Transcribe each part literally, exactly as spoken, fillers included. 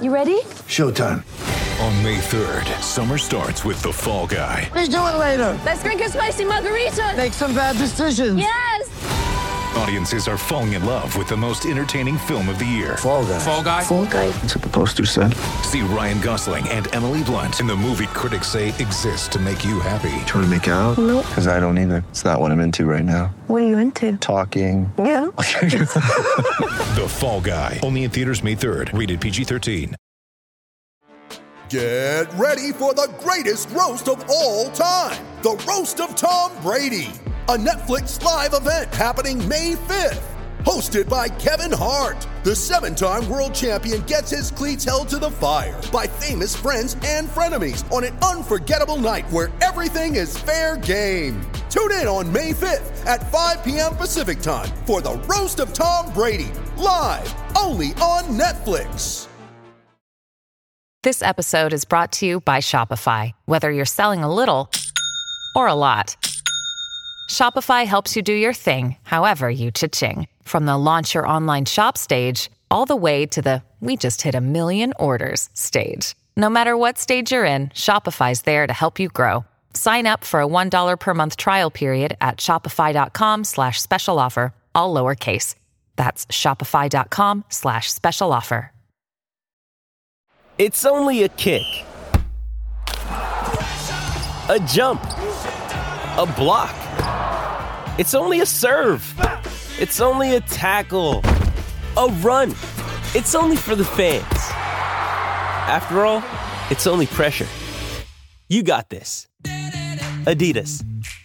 You ready? Showtime. On May third, summer starts with The Fall Guy. Let's do it later. Let's drink a spicy margarita. Make some bad decisions. Yes. Audiences are falling in love with the most entertaining film of the year. Fall Guy. Fall Guy? Fall Guy. That's what the poster said. See Ryan Gosling and Emily Blunt in the movie critics say exists to make you happy. Trying to make it out? Nope. Because I don't either. It's not what I'm into right now. What are you into? Talking. Yeah. The Fall Guy. Only in theaters May third. Rated P G thirteen. Get ready for the greatest roast of all time. The Roast of Tom Brady. A Netflix live event happening May fifth. Hosted by Kevin Hart. The seven-time world champion gets his cleats held to the fire by famous friends and frenemies on an unforgettable night where everything is fair game. Tune in on May fifth at five p.m. Pacific time for the Roast of Tom Brady. Live only on Netflix. This episode is brought to you by Shopify. Whether you're selling a little or a lot, Shopify helps you do your thing, however you cha-ching. From the launch your online shop stage, all the way to the we just hit a million orders stage. No matter what stage you're in, Shopify's there to help you grow. Sign up for a one dollar per month trial period at shopify.com slash special offer, all lowercase. That's shopify.com slash special offer. It's only a kick, a jump, a block. It's only a serve. It's only a tackle, a run. It's only for the fans. After all, it's only pressure. You got this. Adidas.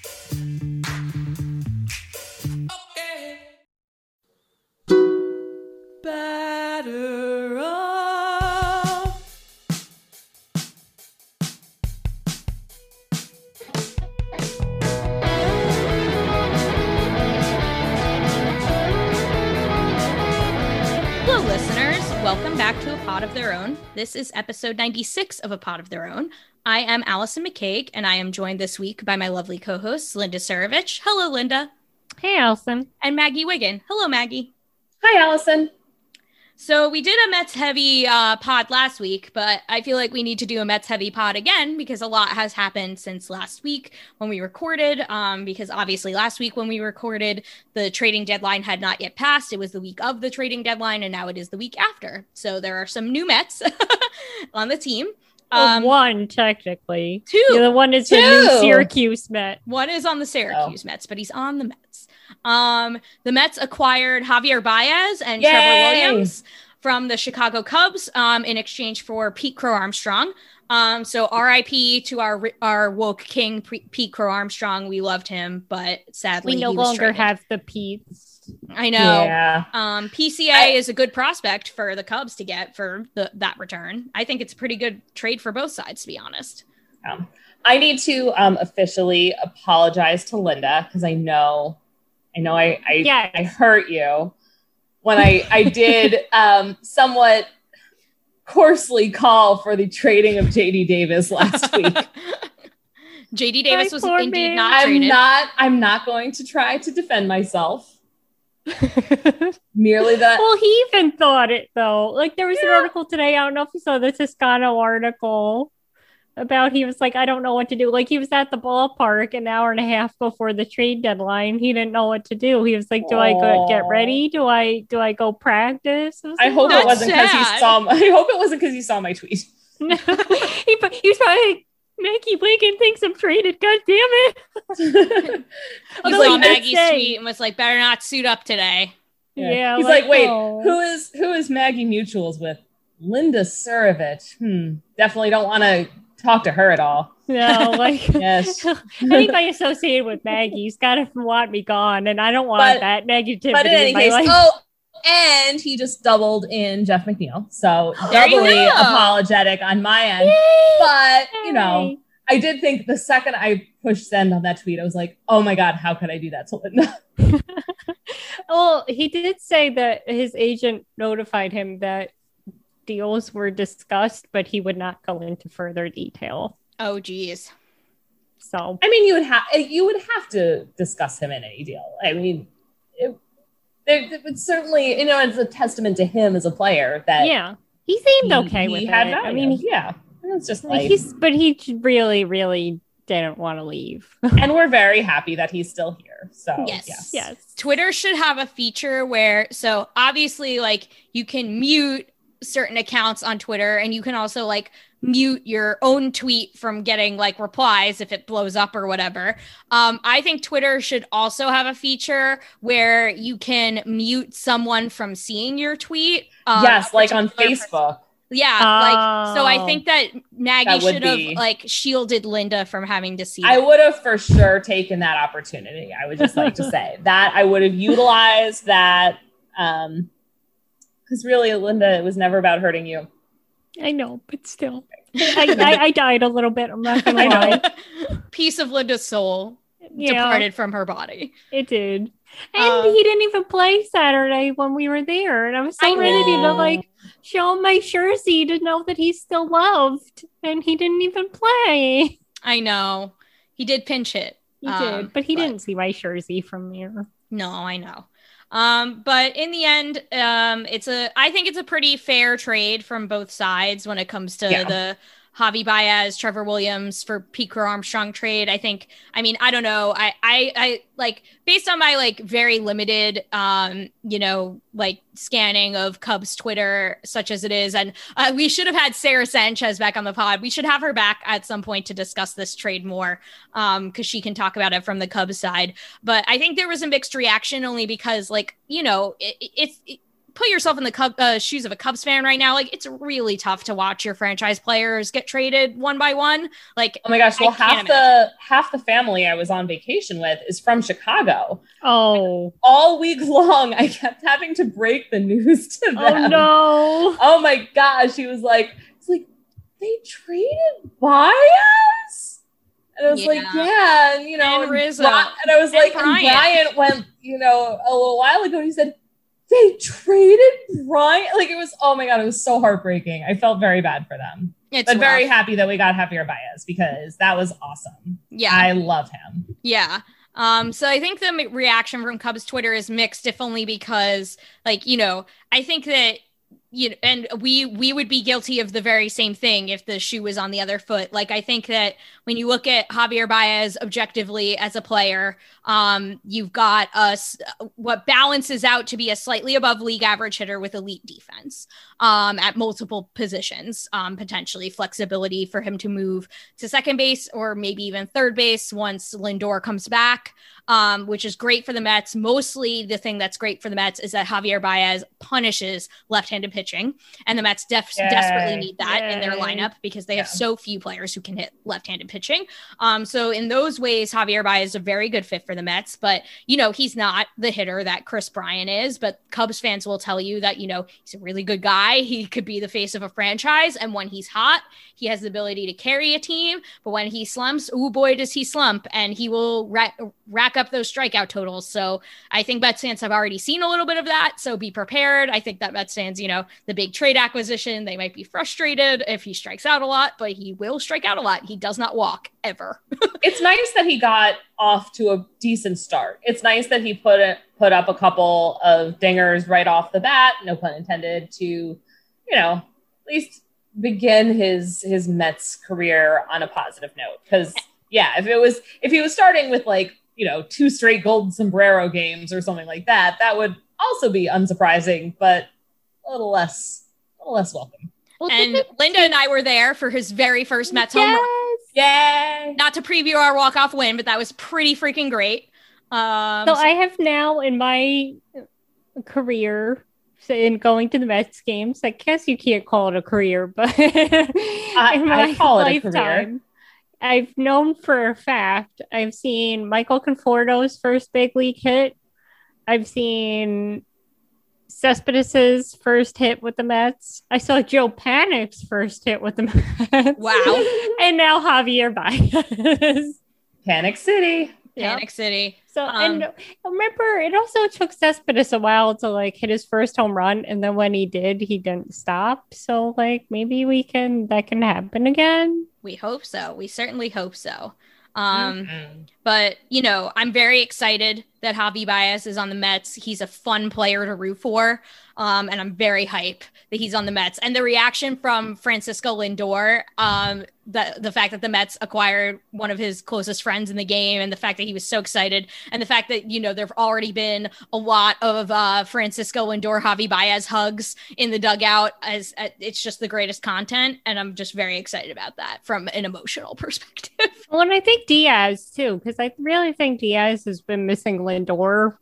Batter up. Hello, listeners. Welcome back to A Pod of Their Own. This is episode ninety-six of A Pod of Their Own. I am Allison McCaig, and I am joined this week by my lovely co-hosts, Linda Surovich. Hello, Linda. Hey, Allison. And Maggie Wiggin. Hello, Maggie. Hi, Allison. So we did a Mets heavy uh, pod last week, but I feel like we need to do a Mets heavy pod again because a lot has happened since last week when we recorded. Um, because obviously last week when we recorded, the trading deadline had not yet passed. It was the week of the trading deadline, and now it is the week after. So there are some new Mets on the team. Well, Um, one, technically. Two. The other one is Two. the new Syracuse Met. One is on the Syracuse Mets, but he's on the Mets. Um, the Mets acquired Javier Baez and Yay! Trevor Williams from the Chicago Cubs um, in exchange for Pete Crow Armstrong. Um, so R I P to our our woke king, P- Pete Crow Armstrong. We loved him, but sadly We no he was longer traded. have the Pete's. I know. Yeah. Um, P C A I- is a good prospect for the Cubs to get for the, that return. I think it's a pretty good trade for both sides, to be honest. Um, I need to um, officially apologize to Linda because I know, I know I I, Yes. I hurt you when I I did um, somewhat coarsely call for the trading of J D Davis last week. J D Davis My was poor indeed man. not I'm traded. not I'm not going to try to defend myself. Merely that Well, he even thought it, though. Like, there was an Yeah. article today. I don't know if you saw the Toscano article about he was like, I don't know what to do. Like, he was at the ballpark an hour and a half before the trade deadline. He didn't know what to do. He was like, do I go get Aw. ready? Do I do I go practice? I, was I like, hope "No." it wasn't because he sad. saw my, I hope it wasn't because he saw my tweet. No. he, he was probably like, Maggie Wiggin thinks I'm traded. God damn it. He Although saw he did Maggie's say- tweet and was like, better not suit up today. Yeah, He's like, like, wait, oh. who is who is Maggie Mutuals with? Linda Surovich. Hmm. Definitely don't want to talk to her at all. No, like Yes. anybody associated with Maggie's got to want me gone, and I don't want But- that negativity But in in any my case, life. oh, and he just doubled in Jeff McNeil. So There you doubly go. apologetic on my end. But, you know, I did think the second I pushed send on that tweet, I was like, oh my God, how could I do that to Linda? Well, he did say that his agent notified him that deals were discussed, but he would not go into further detail. Oh, geez. So I mean, you would have you would have to discuss him in any deal. I mean, it, it, it would certainly, you know, it's a testament to him as a player that yeah, He seemed he, okay he with had it. value. I mean, he, yeah, it's just like he's, but he really, really didn't want to leave. And we're very happy that he's still here. So yes. yes, yes. Twitter should have a feature where, so obviously, like you can mute certain accounts on Twitter, and you can also like mute your own tweet from getting like replies if it blows up or whatever. Um, I think Twitter should also have a feature where you can mute someone from seeing your tweet. Um, yes, like on person. Facebook. Yeah, Oh. like so I think that Maggie That would should have be- like shielded Linda from having to see I it. would have for sure taken that opportunity. I would just like to say that I would have utilized that. Um, because really, Linda, it was never about hurting you. I know, but still, I, I, I died a little bit. I'm not gonna I lie. know. Piece of Linda's soul Yeah. departed from her body. It did. And Uh, he didn't even play Saturday when we were there. And I was so I ready to know. like show him my jersey to know that he's still loved. And he didn't even play. I know. He did pinch hit. He Um, did, but he but- didn't see my jersey from there. No, I know. Um, but in the end, um, it's a I think it's a pretty fair trade from both sides when it comes to Yeah. the Javi Baez, Trevor Williams for Pete Crow Armstrong trade. I think, I mean, I don't know. I, I, I like based on my like very limited, um, you know, like scanning of Cubs Twitter, such as it is. And uh, we should have had Sarah Sanchez back on the pod. We should have her back at some point to discuss this trade more, um, because she can talk about it from the Cubs side. But I think there was a mixed reaction only because, like, you know, it, it's it, put yourself in the Cub, uh, shoes of a Cubs fan right now. Like, it's really tough to watch your franchise players get traded one by one. Like, Oh my gosh! Well, I can't half the half the family I was on vacation with is from Chicago. Oh, All week long, I kept having to break the news to them. oh no. Oh my gosh! He was like, "It's like they traded Baez," and I was like, Yeah. "Yeah," and you know, And Rizzo. Bri- and I was And like, and Bryant. Bryant went, you know, a little while ago. And he said, "They traded Bryant." Like it was, oh my god, it was so heartbreaking. I felt very bad for them, it's but very rough. happy that we got Javier Baez because that was awesome. Yeah. I love him. Yeah. Um, so I think the m- reaction from Cubs Twitter is mixed, if only because, like, you know, I think that, you know, and we we would be guilty of the very same thing if the shoe was on the other foot. Like, I think that when you look at Javier Baez objectively as a player, um, you've got us what balances out to be a slightly above league average hitter with elite defense um, at multiple positions, um, potentially flexibility for him to move to second base or maybe even third base once Lindor comes back, um, which is great for the Mets. Mostly the thing that's great for the Mets is that Javier Baez punishes left-handed pitching, and the Mets def- Yay. desperately need that in their Yay. lineup because they have Yeah. so few players who can hit left-handed pitching. Um, so in those ways, Javier Baez is a very good fit for the Mets, but, you know, he's not the hitter that Chris Bryant is, but Cubs fans will tell you that, you know, he's a really good guy. He could be the face of a franchise, and when he's hot, he has the ability to carry a team, but when he slumps, oh boy, does he slump, and he will ra- rack up those strikeout totals. So I think Mets fans have already seen a little bit of that, so be prepared. I think that Mets fans, you know, the big trade acquisition, they might be frustrated if he strikes out a lot, but he will strike out a lot. He does not walk ever. It's nice that he got off to a decent start. It's nice that he put it, put up a couple of dingers right off the bat, no pun intended, to, you know, at least begin his his Mets career on a positive note. Because yeah, if it was if he was starting with like, you know, two straight golden sombrero games or something like that, that would also be unsurprising, but a little less a little less welcome. Well, And did it- Linda and I were there for his very first Mets home run. Yes. Yay! Not to preview our walk-off win, but that was pretty freaking great. Um, So I have now in my career so in going to the Mets games, I guess you can't call it a career, but I, in I my call it a career. lifetime, I've known for a fact I've seen Michael Conforto's first big league hit. I've seen Cespedes' first hit with the Mets. I saw Joe Panic's first hit with the Mets. Wow. And now Javier Baez. Panic City. Panic City. So, Um, and remember, it also took Cespedes a while to like hit his first home run, and then when he did, he didn't stop. So, like, maybe we can that can happen again. We hope so. We certainly hope so. Um, Mm-hmm. But, you know, I'm very excited that Javi Baez is on the Mets. He's a fun player to root for. Um, and I'm very hype that he's on the Mets. And the reaction from Francisco Lindor, um, the, the fact that the Mets acquired one of his closest friends in the game, and the fact that he was so excited, and the fact that, you know, there've already been a lot of uh, Francisco Lindor, Javi Baez hugs in the dugout, as uh, it's just the greatest content. And I'm just very excited about that from an emotional perspective. Well, and I think Diaz too, because I really think Diaz has been missing Lindor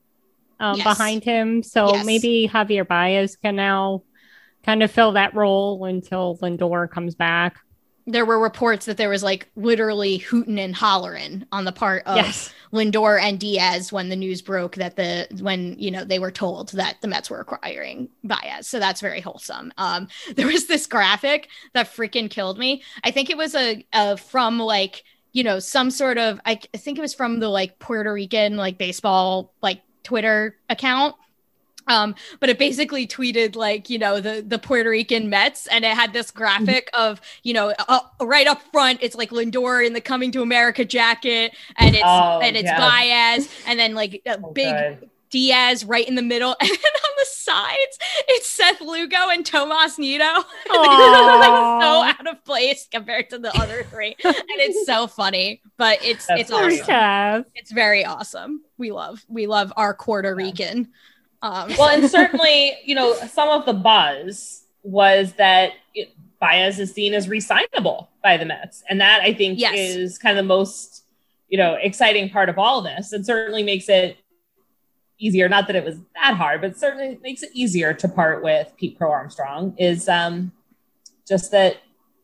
um, Yes. behind him. So Yes. maybe Javier Baez can now kind of fill that role until Lindor comes back. There were reports that there was like literally hooting and hollering on the part of Yes. Lindor and Diaz when the news broke that the when you know they were told that the Mets were acquiring Baez. So that's very wholesome. Um, there was this graphic that freaking killed me. I think it was a, a from like you know some sort of I, I think it was from the like Puerto Rican like baseball like Twitter account. Um, but it basically tweeted like, you know, the, the Puerto Rican Mets, and it had this graphic of, you know, uh, right up front, it's like Lindor in the Coming to America jacket, and it's, Oh, and it's yeah. Baez, and then like a Oh, big good. Diaz right in the middle. And then on the sides, it's Seth Lugo and Tomas Nido. And they're like so out of place compared to the other three. And it's so funny, but it's, That's it's great. awesome. It's very awesome. We love, we love our Puerto Rican. Um, Well, and certainly, you know, some of the buzz was that it, Baez is seen as re-signable by the Mets. And that, I think, Yes. is kind of the most, you know, exciting part of all this. And certainly makes it easier. Not that it was that hard, but certainly makes it easier to part with Pete Crow Armstrong is um, just that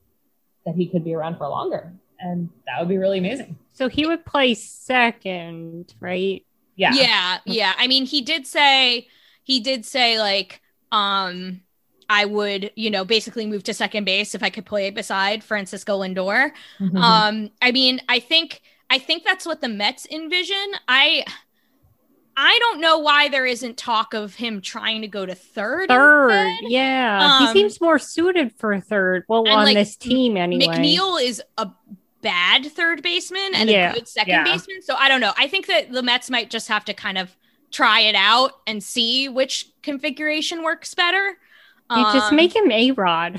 that he could be around for longer. And that would be really amazing. So he would play second, right? Yeah. Yeah, yeah. I mean, he did say he did say like um I would, you know, basically move to second base if I could play beside Francisco Lindor. Mhm. Um I mean, I think I think that's what the Mets envision. I I don't know why there isn't talk of him trying to go to third. Third, instead. yeah. Um, he seems more suited for third. Well, and, on like, this team anyway. McNeil is a bad third baseman and Yeah. a good second Yeah. baseman. So I don't know. I think that the Mets might just have to kind of try it out and see which configuration works better. You just Um, make him A-Rod.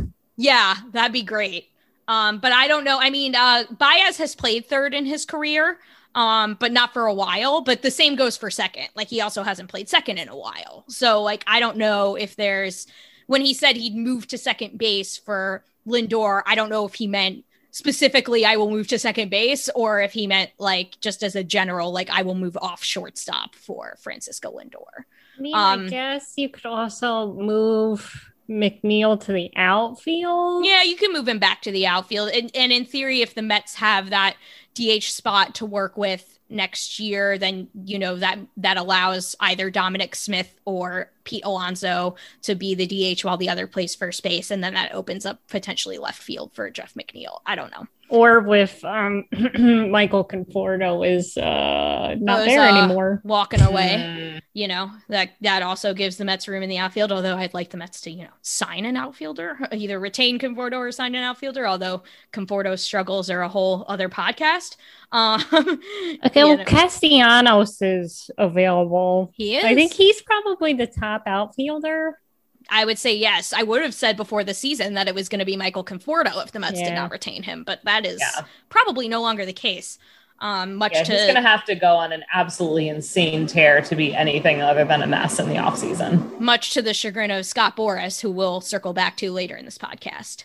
Yeah, that'd be great. Um, but I don't know. I mean, uh, Baez has played third in his career, um, but not for a while. But the same goes for second. Like, he also hasn't played second in a while. So, like, I don't know if there's when he said he'd move to second base for Lindor, I don't know if he meant specifically I will move to second base, or if he meant like just as a general, like I will move off shortstop for Francisco Lindor. I mean, Um, I guess you could also move McNeil to the outfield. Yeah, you can move him back to the outfield. And, and in theory, if the Mets have that D H spot to work with next year, then, you know, that that allows either Dominic Smith or Pete Alonso to be the D H while the other plays first base. And then that opens up potentially left field for Jeff McNeil. I don't know. Or with um, Michael Conforto is uh, not Those, there uh, anymore. Walking away. Mm. You know, that that also gives the Mets room in the outfield, although I'd like the Mets to, you know, sign an outfielder, either retain Conforto or sign an outfielder, although Conforto's struggles are a whole other podcast. Um, Okay, you well, know, Castellanos is available. he is. I think he's probably the top outfielder. I would say yes. I would have said before the season that it was going to be Michael Conforto if the Mets did Yeah. not retain him, but that is Yeah. probably no longer the case. Um, much Yeah, to he's going to have to go on an absolutely insane tear to be anything other than a mess in the offseason. much to the chagrin of Scott Boras, who we'll circle back to later in this podcast.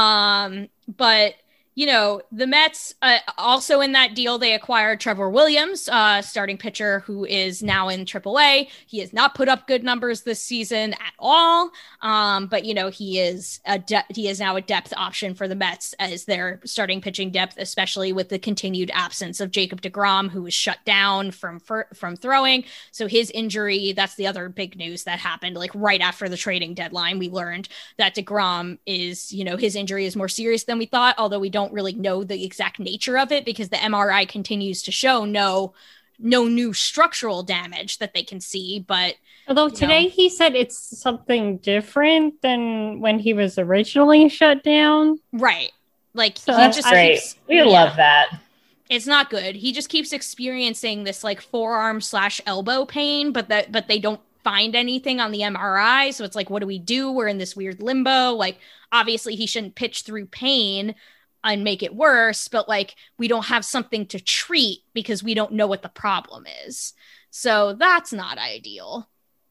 Um, but you know, the Mets uh, also in that deal, they acquired Trevor Williams, uh, starting pitcher who is now in triple A. He has not put up good numbers this season at all. Um, but, you know, he is a de- he is now a depth option for the Mets as their starting pitching depth, especially with the continued absence of Jacob deGrom, who was shut down from fir- from throwing. So his injury, that's the other big news that happened. Like right after the trading deadline, we learned that deGrom is, you know, his injury is more serious than we thought, although we don't really know the exact nature of it because the M R I continues to show no no new structural damage that they can see. But Although today know. he said it's something different than when he was originally shut down. right, like So he That's just great. keeps- We yeah. love that. It's not good. He just keeps experiencing this like forearm slash elbow pain, but that but they don't find anything on the M R I. So it's like, what do we do? We're in this weird limbo. Like, obviously he shouldn't pitch through pain and make it worse, but like we don't have something to treat because we don't know what the problem is. So that's not ideal.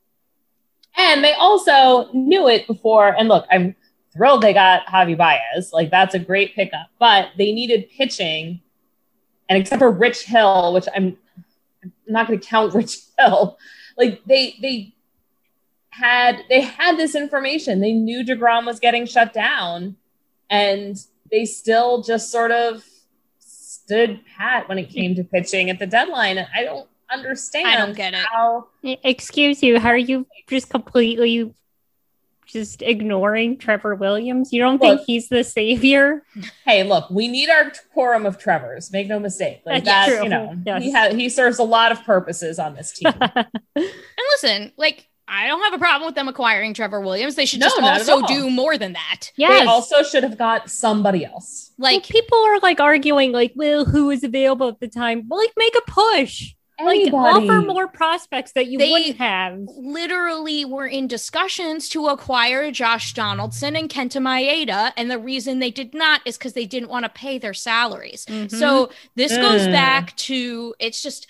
And they also knew it before. And look, I'm thrilled they got Javi Baez. Like, that's a great pickup, but they needed pitching. And except for Rich Hill, which I'm, I'm not going to count Rich Hill, like they they had they had this information. They knew DeGrom was getting shut down, and they still just sort of stood pat when it came to pitching at the deadline. And I don't understand. I don't get it. How... Excuse you, how are you just completely just ignoring Trevor Williams? You don't Look, think he's the savior? Hey, look, we need our quorum of Trevors. Make no mistake. Like That's that, true. you know, Yes. he ha- he serves a lot of purposes on this team. And listen, like, I don't have a problem with them acquiring Trevor Williams. They should No, just not at also all. do more than that. Yes. They also should have got somebody else. Like, Like, well, people are like arguing, like, well, who was available at the time? Well, like, make a push. Anybody. Like, offer more prospects that you They- wouldn't have. literally were in discussions to acquire Josh Donaldson and Kenta Maeda, and the reason they did not is because they didn't want to pay their salaries. Mhm. So this goes Mm. back to, it's just,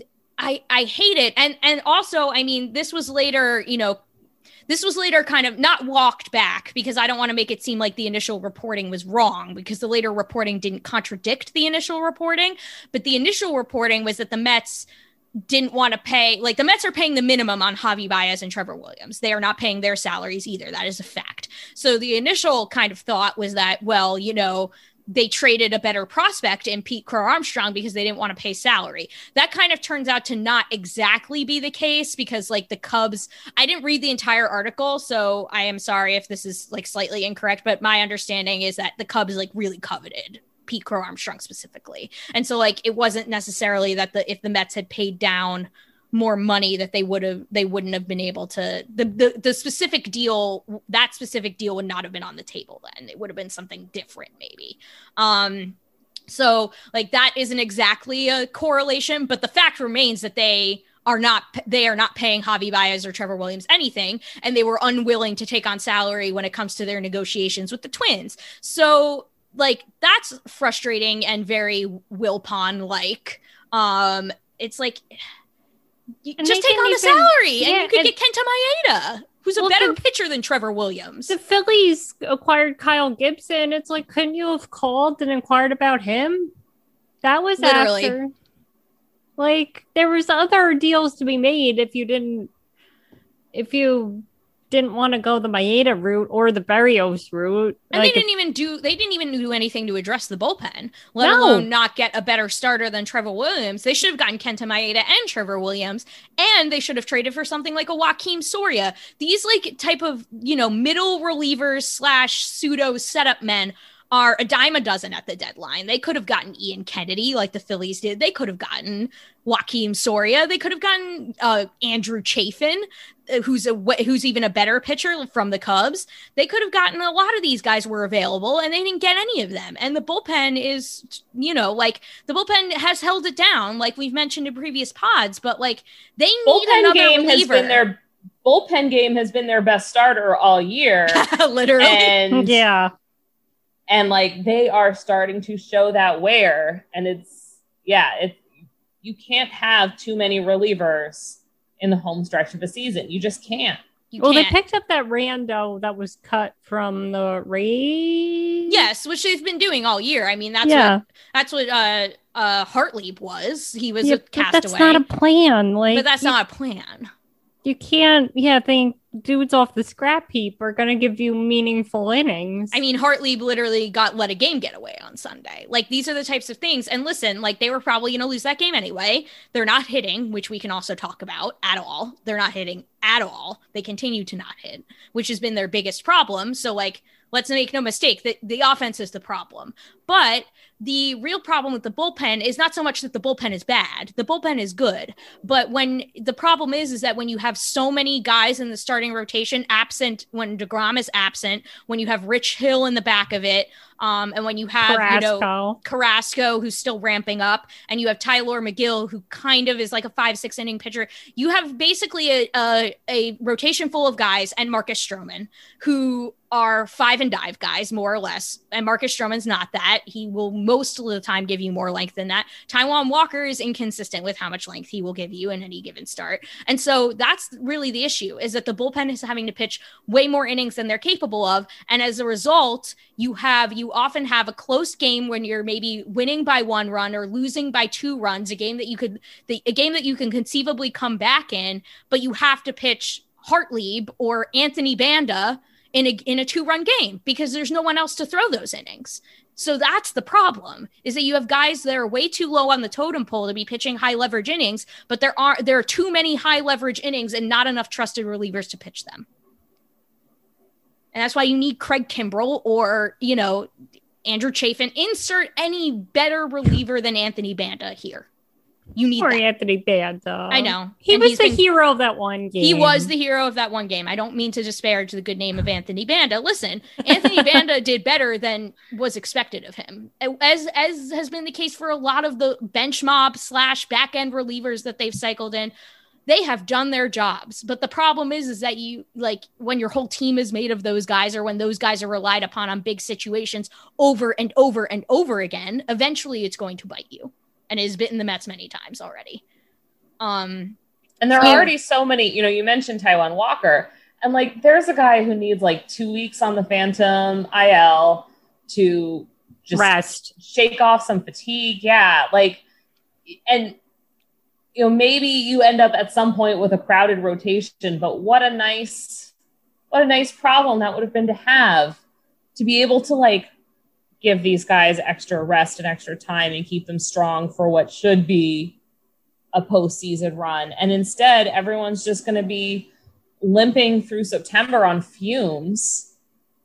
I I hate it. And and also, I mean, this was later, you know, this was later kind of not walked back, because I don't want to make it seem like the initial reporting was wrong, because the later reporting didn't contradict the initial reporting. But the initial reporting was that the Mets didn't want to pay, like, the Mets are paying the minimum on Javi Baez and Trevor Williams. They are not paying their salaries either. That is a fact. So the initial kind of thought was that, well, you know, they traded a better prospect in Pete Crow Armstrong because they didn't want to pay salary. That kind of turns out to not exactly be the case, because like the Cubs, I didn't read the entire article, so I am sorry if this is like slightly incorrect, but my understanding is that the Cubs like really coveted Pete Crow Armstrong specifically. And so like, it wasn't necessarily that the, if the Mets had paid down more money, that they would have, they wouldn't have been able to, the, the, the specific deal, that specific deal would not have been on the table then. It would have been something different maybe. Um, so like, that isn't exactly a correlation, but the fact remains that they are not, they are not paying Javi Baez or Trevor Williams anything, and they were unwilling to take on salary when it comes to their negotiations with the Twins. So like, that's frustrating and very Wilpon like. Um, it's like, you And just they take on the didn't even- salary, yeah, and you could and- get Kenta Maeda, who's a Well, better the- pitcher than Trevor Williams. The Phillies acquired Kyle Gibson. It's like, couldn't you have called and inquired about him? That was Literally. after. Like, there was other deals to be made if you didn't, if you didn't want to go the Maeda route or the Berrios route. And like, they didn't even do they didn't even do anything to address the bullpen, let No. alone not get a better starter than Trevor Williams. They should have gotten Kenta Maeda and Trevor Williams, and they should have traded for something like a Joaquin Soria. These like type of, you know, middle relievers slash pseudo setup men are a dime a dozen at the deadline. They could have gotten Ian Kennedy like the Phillies did. They could have gotten Joaquin Soria. They could have gotten uh, Andrew Chafin, uh, who's a who's even a better pitcher from the Cubs. They could have gotten a lot of these guys were available, and they didn't get any of them. And the bullpen is, you know, like the bullpen has held it down, like we've mentioned in previous pods. But like they need Bullpen another game has reliever. been their bullpen game has been their best starter all year. Literally, And yeah. and like they are starting to show that wear, and it's yeah it you can't have too many relievers in the home stretch of a season. You just can't. You Well, can't. they picked up that Rando that was cut from the Rays. Yes, which they've been doing all year. I mean, that's Yeah. what that's what uh uh Hartlieb was. He was Yeah, a but castaway. that's not a plan. Like, but that's you, not a plan. you can't. Yeah, think dudes off the scrap heap are gonna give you meaningful innings. I mean, Hartlieb literally got let a game get away on Sunday. Like, these are the types of things. And listen, like, they were probably going to lose that game anyway. They're not hitting, which we can also talk about at all. They're not hitting at all. They continue to not hit, which has been their biggest problem. So, like, let's make no mistake that the offense is the problem. But the real problem with the bullpen is not so much that the bullpen is bad. The bullpen is good. But when the problem is, is that when you have so many guys in the starting rotation absent, when DeGrom is absent, when you have Rich Hill in the back of it, Um, and when you have, Carrasco. you know, Carrasco, who's still ramping up, and you have Tyler McGill, who kind of is like a five, six inning pitcher, you have basically a, a, a rotation full of guys, and Marcus Stroman, who are five and dive guys, more or less. And Marcus Stroman's not that. He will most of the time give you more length than that. Taijuan Walker is inconsistent with how much length he will give you in any given start. And so that's really the issue, is that the bullpen is having to pitch way more innings than they're capable of. And as a result, you have, you often have a close game when you're maybe winning by one run or losing by two runs, a game that you could, the, a game that you can conceivably come back in, but you have to pitch Hartlieb or Anthony Banda in a, in a two-run game because there's no one else to throw those innings. So that's the problem, is that you have guys that are way too low on the totem pole to be pitching high leverage innings, but there are there are too many high leverage innings and not enough trusted relievers to pitch them. And that's why you need Craig Kimbrell or, you know, Andrew Chafin. Insert any better reliever than Anthony Banda here. You need Poor that. Anthony Banda. I know. He And was he's the been- hero of that one game. He was the hero of that one game. I don't mean to disparage the good name of Anthony Banda. Listen, Anthony Banda did better than was expected of him, as as has been the case for a lot of the bench mob slash back end relievers that they've cycled in. They have done their jobs, but the problem is, is that you like when your whole team is made of those guys, or when those guys are relied upon on big situations over and over and over again, eventually it's going to bite you, and it has bitten the Mets many times already. Um, And there so- are already so many, you know, you mentioned Taijuan Walker, and like there's a guy who needs like two weeks on the Phantom I L to just Rest. shake off some fatigue. Yeah. Like, and, you know, maybe you end up at some point with a crowded rotation, but what a nice, what a nice problem that would have been to have, to be able to like give these guys extra rest and extra time and keep them strong for what should be a postseason run. And instead, everyone's just going to be limping through September on fumes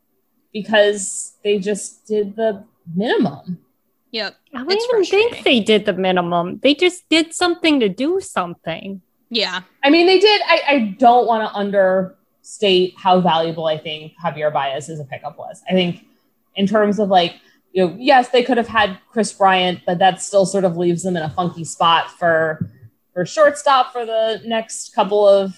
because they just did the minimum. Yep. I don't It's even think frustrating. they did the minimum. They just did something to do something. Yeah. I mean, they did. I, I don't want to understate how valuable I think Javier Baez as a pickup was. I think in terms of like, you know, yes, they could have had Chris Bryant, but that still sort of leaves them in a funky spot for for shortstop for the next couple of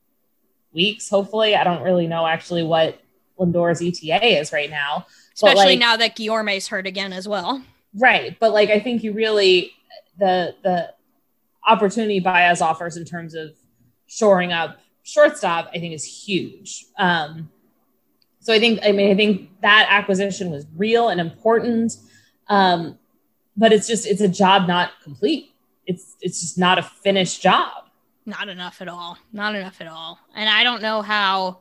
weeks, hopefully. I don't really know actually what Lindor's E T A is right now. But, Especially like, now that Guillorme's hurt again as well. right. But like, I think you really, the the opportunity Baez offers in terms of shoring up shortstop, I think is huge. Um, so I think, I mean, I think that acquisition was real and important. Um, but it's just, it's a job not complete. It's, it's just not a finished job. Not enough at all. Not enough at all. And I don't know how,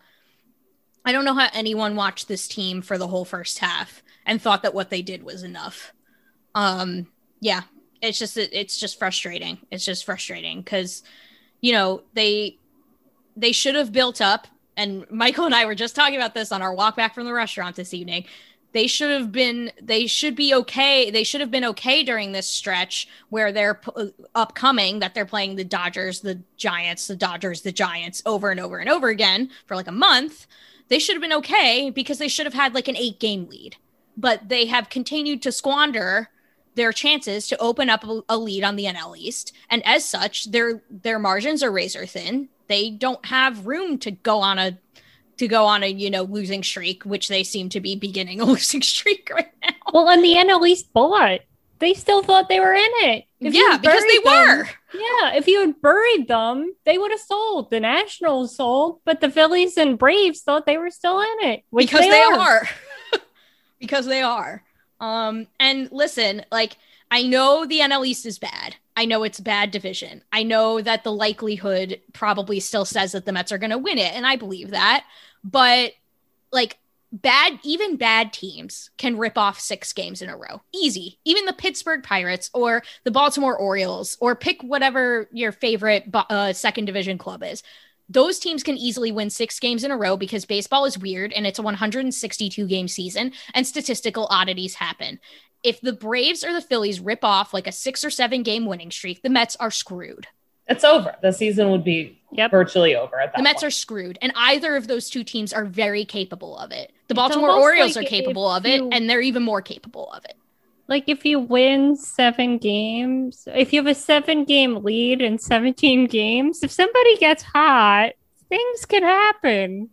I don't know how anyone watched this team for the whole first half and thought that what they did was enough. Um, yeah, it's just, it's just frustrating. It's just frustrating because, you know, they, they should have built up, and Michael and I were just talking about this on our walk back from the restaurant this evening. They should have been, they should be okay. They should have been okay during this stretch where they're p- upcoming, that they're playing the Dodgers, the Giants, the Dodgers, the Giants over and over and over again for like a month. They should have been okay because they should have had like an eight game lead, but they have continued to squander their chances to open up a, a lead on the N L East. And as such, their, their margins are razor thin. They don't have room to go on a, to go on a, you know, losing streak, which they seem to be beginning a losing streak right now. Well, on the N L East bought, they still thought they were in it. If you Yeah, had because they buried them- were. Yeah, if you had buried them, they would have sold. The Nationals sold, but the Phillies and Braves thought they were still in it. Which Because they are. are. Because they are. Um, and listen, like, I know the N L East is bad. I know it's a bad division. I know that the likelihood probably still says that the Mets are going to win it, and I believe that. But, like, bad, even bad teams can rip off six games in a row. Easy. Even the Pittsburgh Pirates or the Baltimore Orioles, or pick whatever your favorite uh, second division club is. Those teams can easily win six games in a row because baseball is weird and it's a one hundred sixty-two game season and statistical oddities happen. If the Braves or the Phillies rip off like a six or seven game winning streak, the Mets are screwed. It's over. The season would be yep. virtually over at that The Mets point. are screwed, and either of those two teams are very capable of it. The Baltimore Orioles like are capable of it, you, and they're even more capable of it. Like if you win seven games, if you have a seven-game lead in seventeen games, if somebody gets hot, things can happen.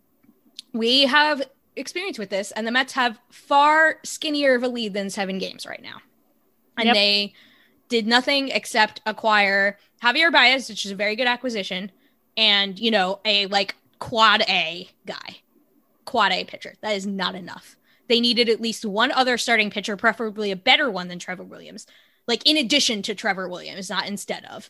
We have experience with this, and the Mets have far skinnier of a lead than seven games right now. And yep. they did nothing except acquire Javier Baez, which is a very good acquisition, and, you know, a, like, quad A guy. Quad A pitcher. That is not enough. They needed at least one other starting pitcher, preferably a better one than Trevor Williams. Like, in addition to Trevor Williams, not instead of.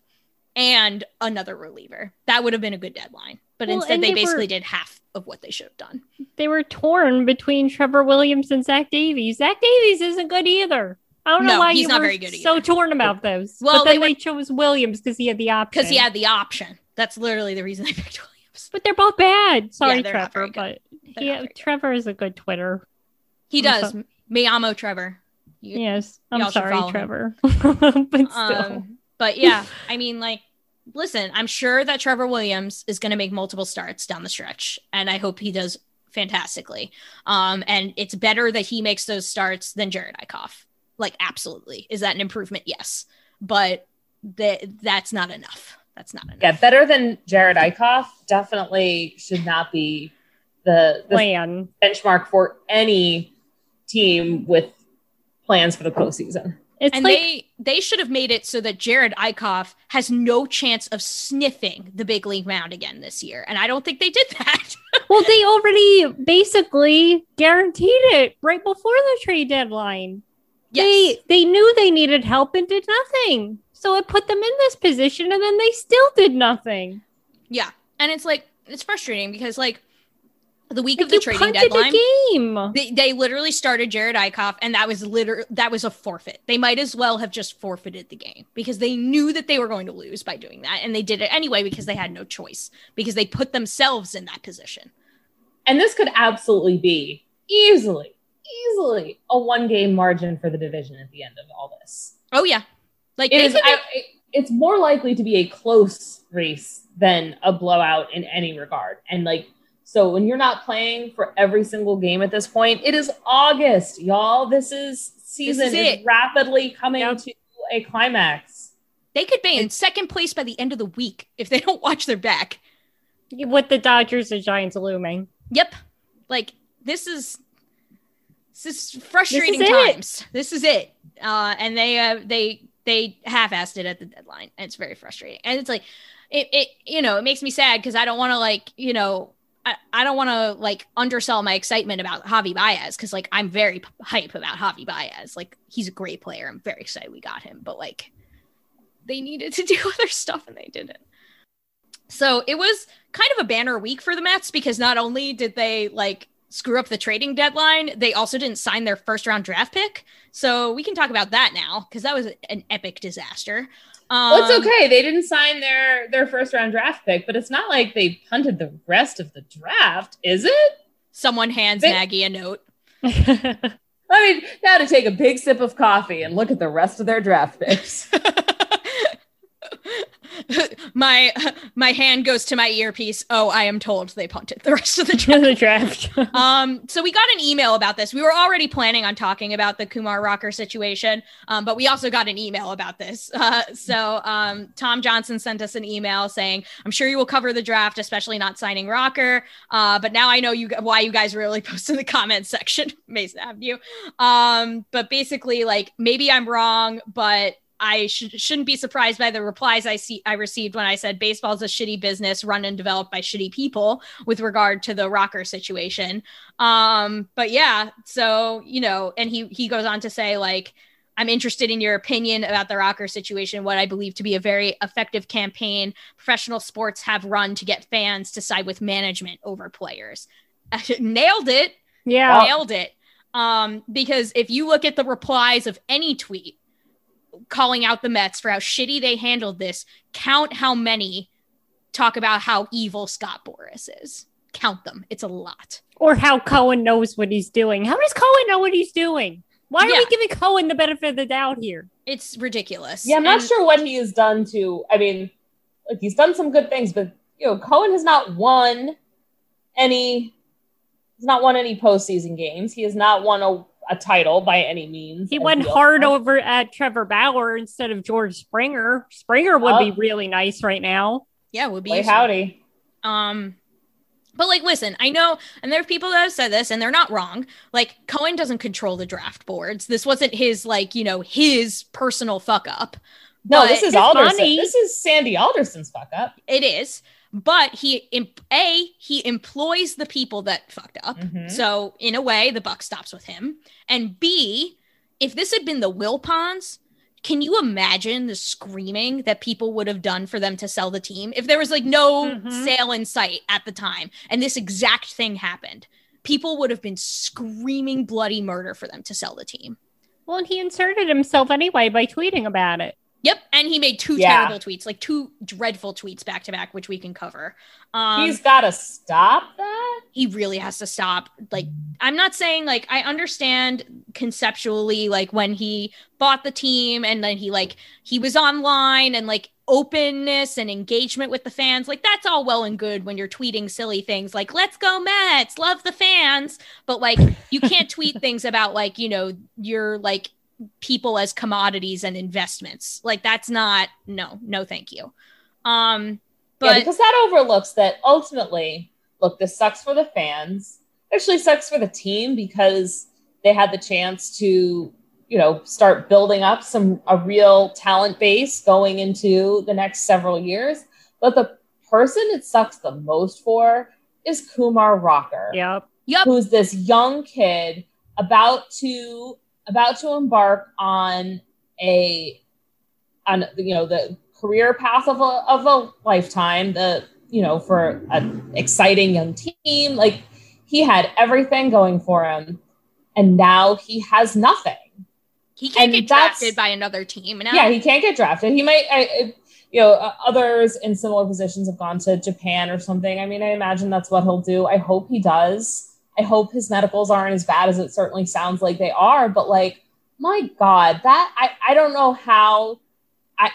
And another reliever. That would have been a good deadline. But well, instead, they, they basically were, did half of what they should have done. They were torn between Trevor Williams and Zach Davies. Zach Davies isn't good either. I don't know no, why he's you not were very good so either. torn about those. Well, but then they, were, they chose Williams because he had the option. Because he had the option. That's literally the reason they picked Williams. But they're both bad. Sorry, yeah, Trevor, but he, Trevor is a good Twitter. He does. So- Me amo Trevor. You, yes, I'm sorry, Trevor. but still. Um, but yeah, I mean, like, listen, I'm sure that Trevor Williams is going to make multiple starts down the stretch, and I hope he does fantastically. Um, and it's better that he makes those starts than Jared Eichhoff. Like, absolutely. Is that an improvement? Yes. But th- that's not enough. That's not enough. Yeah, better than Jared Eichhoff definitely should not be the, the plan benchmark for any team with plans for the postseason. It's and like, they they should have made it so that Jared Eichhoff has no chance of sniffing the big league mound again this year. And I don't think they did that. Well, they already basically guaranteed it right before the trade deadline. Yes. They they knew they needed help and did nothing. So it put them in this position, and then they still did nothing. Yeah. And it's like, it's frustrating because, like, the week like of the trading deadline, game. They, they literally started Jared Eichhoff, and that was literally that was a forfeit. They might as well have just forfeited the game because they knew that they were going to lose by doing that, and they did it anyway because they had no choice because they put themselves in that position. And this could absolutely be easily, easily a one-game margin for the division at the end of all this. Oh yeah, like it is. I, it, it's more likely to be a close race than a blowout in any regard, and like. So when you're not playing for every single game at this point, it is August, y'all. This is season this is, is rapidly coming yep. to a climax. They could be in second place by the end of the week if they don't watch their back. With the Dodgers and Giants looming. Yep. Like, this is this is frustrating this is times. It. This is it. Uh, and they uh, they they half-assed it at the deadline. And it's very frustrating. And it's like, it, it you know, it makes me sad because I don't want to, like, you know, I, I don't want to, like, undersell my excitement about Javi Baez because, like, I'm very p- hype about Javi Baez. Like, he's a great player. I'm very excited we got him. But, like, they needed to do other stuff and they didn't. So it was kind of a banner week for the Mets because not only did they, like, screw up the trading deadline, they also didn't sign their first-round draft pick. So we can talk about that now because that was an epic disaster. Um, well, it's okay. They didn't sign their, their first round draft pick, but it's not like they punted the rest of the draft, is it? Someone hands they- Maggie a note. I mean, now to take a big sip of coffee and look at the rest of their draft picks. my my hand goes to my earpiece. Oh, I am told they punted the rest of the draft. the draft. um, so we got an email about this. We were already planning on talking about the Kumar Rocker situation, um, but we also got an email about this. Uh, so um, Tom Johnson sent us an email saying, "I'm sure you will cover the draft, especially not signing Rocker. Uh, but now I know you why you guys really post in the comment section. Amazing to have you. Um, but basically, like, maybe I'm wrong, but." I sh- shouldn't be surprised by the replies I see I received when I said baseball is a shitty business run and developed by shitty people with regard to the Rocker situation. Um, but yeah, so, you know, and he, he goes on to say, like, I'm interested in your opinion about the Rocker situation, what I believe to be a very effective campaign professional sports have run to get fans to side with management over players. Nailed it. Yeah. Nailed it. Um, because if you look at the replies of any tweet, calling out the Mets for how shitty they handled this, count how many talk about how evil Scott Boras is. Count them. It's a lot. Or how Cohen knows what he's doing. How does Cohen know what he's doing? Why are yeah. we giving Cohen the benefit of the doubt here? It's ridiculous. Yeah, I'm not and- sure what he has done to, I mean, like he's done some good things, but you know, Cohen has not won any. He's not won any postseason games. He has not won a, a title by any means. He went hard over at Trevor Bauer instead of George Springer. Springer would oh. be really nice right now. Yeah, would be. Play howdy. Um, but like, listen, I know, and there are people that have said this, and they're not wrong. Like, Cohen doesn't control the draft boards. This wasn't his, like, you know, his personal fuck up. No, this is Alderson. Money, this is Sandy Alderson's fuck up. It is. But he, A, he employs the people that fucked up. Mm-hmm. So in a way, the buck stops with him. And B, if this had been the Wilpons, can you imagine the screaming that people would have done for them to sell the team? If there was like no mm-hmm. sale in sight at the time and this exact thing happened, people would have been screaming bloody murder for them to sell the team. Well, and he inserted himself anyway by tweeting about it. Yep, and he made two yeah. terrible tweets, like two dreadful tweets back to back, which we can cover. Um, He's got to stop that? He really has to stop. Like, I'm not saying, like, I understand conceptually, like, when he bought the team and then he, like, he was online and, like, openness and engagement with the fans. Like, that's all well and good when you're tweeting silly things like, let's go Mets, love the fans. But, like, you can't tweet things about, like, you know, you're, like, people as commodities and investments. Like, that's not, no, no, thank you. Um, but yeah, because that overlooks that ultimately, look, this sucks for the fans. It actually sucks for the team because they had the chance to, you know, start building up some, a real talent base going into the next several years. But the person it sucks the most for is Kumar Rocker. Yep. Yep. Who's this young kid about to about to embark on a, on, you know, the career path of a, of a lifetime, the, you know, for an exciting young team. Like, he had everything going for him and now he has nothing. He can't and get drafted by another team. Now. Yeah, he can't get drafted. He might, I, you know, uh, others in similar positions have gone to Japan or something. I mean, I imagine that's what he'll do. I hope he does. I hope his medicals aren't as bad as it certainly sounds like they are, but like, my God, that I, I don't know how I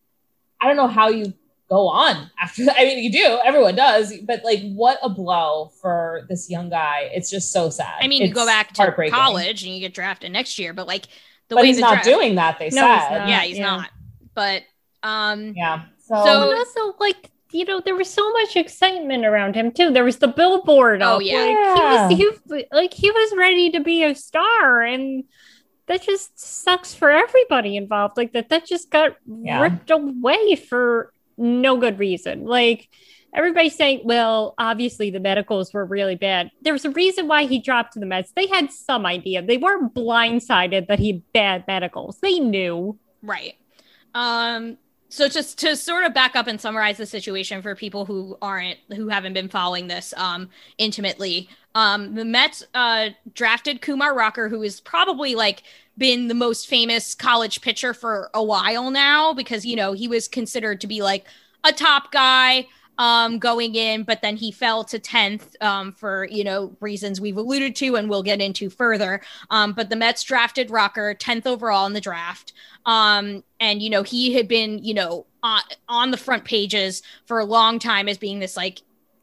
I don't know how you go on after that. I mean, you do, everyone does, but like, what a blow for this young guy. It's just so sad. I mean, it's you go back to college and you get drafted next year, but like the but way he's the not draft, doing that, they no, said. He's not. Yeah, he's yeah. not. But um yeah. So, so and also like, you know, there was so much excitement around him too. There was the billboard. Oh up. yeah. Like, he was, he, like he was ready to be a star, and that just sucks for everybody involved. Like that, that just got yeah. ripped away for no good reason. Like, everybody's saying, well, obviously the medicals were really bad. There's a reason why he dropped to the Mets. They had some idea. They weren't blindsided that he had bad medicals. They knew. Right. Um. So just to sort of back up and summarize the situation for people who aren't, who haven't been following this um, intimately, um, the Mets uh, drafted Kumar Rocker, who is probably like been the most famous college pitcher for a while now because, you know, he was considered to be like a top guy um, going in, but then he fell to tenth um, for, you know, reasons we've alluded to and we'll get into further. Um, but the Mets drafted Rocker tenth overall in the draft. Um, and, you know, he had been, you know, on, on the front pages for a long time as being this like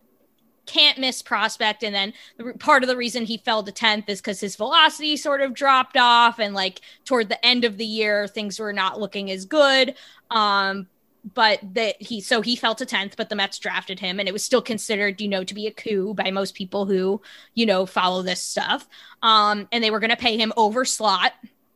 can't miss prospect. And then the, part of the reason he fell to tenth is because his velocity sort of dropped off. And like toward the end of the year, things were not looking as good. Um, but that he, so he fell to tenth, but the Mets drafted him and it was still considered, you know, to be a coup by most people who, you know, follow this stuff. Um, and they were going to pay him over slot.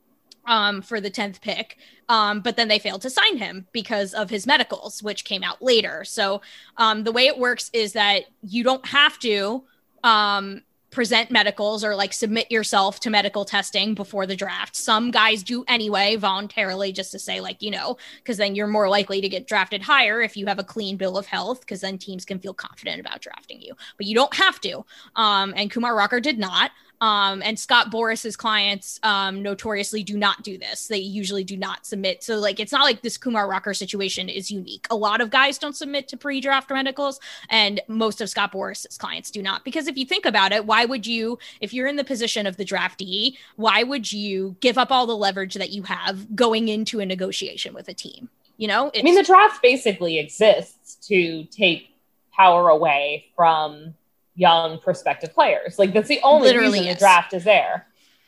Um, for the tenth pick. Um, but then they failed to sign him because of his medicals, which came out later. So um, the way it works is that you don't have to um, present medicals or like submit yourself to medical testing before the draft. Some guys do anyway, voluntarily, just to say like, you know, because then you're more likely to get drafted higher if you have a clean bill of health, because then teams can feel confident about drafting you. But you don't have to. Um, and Kumar Rocker did not. Um, and Scott Boris's clients um, notoriously do not do this. They usually do not submit. So like, it's not like this Kumar Rocker situation is unique. A lot of guys don't submit to pre-draft medicals and most of Scott Boris's clients do not. Because if you think about it, why would you, if you're in the position of the draftee, why would you give up all the leverage that you have going into a negotiation with a team? You know, it's, I mean, the draft basically exists to take power away from young prospective players. Like, that's the only reason is. the draft is there,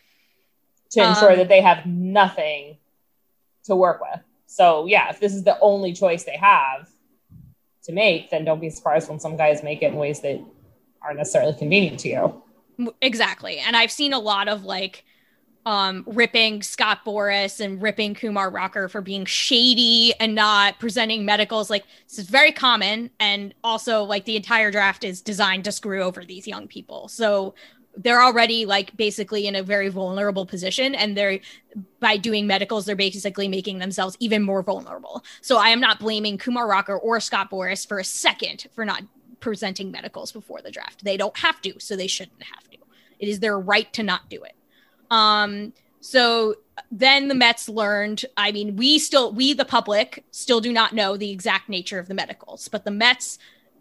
to ensure um, that they have nothing to work with. So yeah, if this is the only choice they have to make, then don't be surprised when some guys make it in ways that aren't necessarily convenient to you. Exactly. And I've seen a lot of like um, ripping Scott Boras and ripping Kumar Rocker for being shady and not presenting medicals. Like, this is very common. And also, like, the entire draft is designed to screw over these young people. So they're already like basically in a very vulnerable position, and they're, by doing medicals, they're basically making themselves even more vulnerable. So I am not blaming Kumar Rocker or Scott Boras for a second for not presenting medicals before the draft. They don't have to, so they shouldn't have to. It is their right to not do it. Um, so then the Mets learned, I mean, we still, we, the public, still do not know the exact nature of the medicals, but the Mets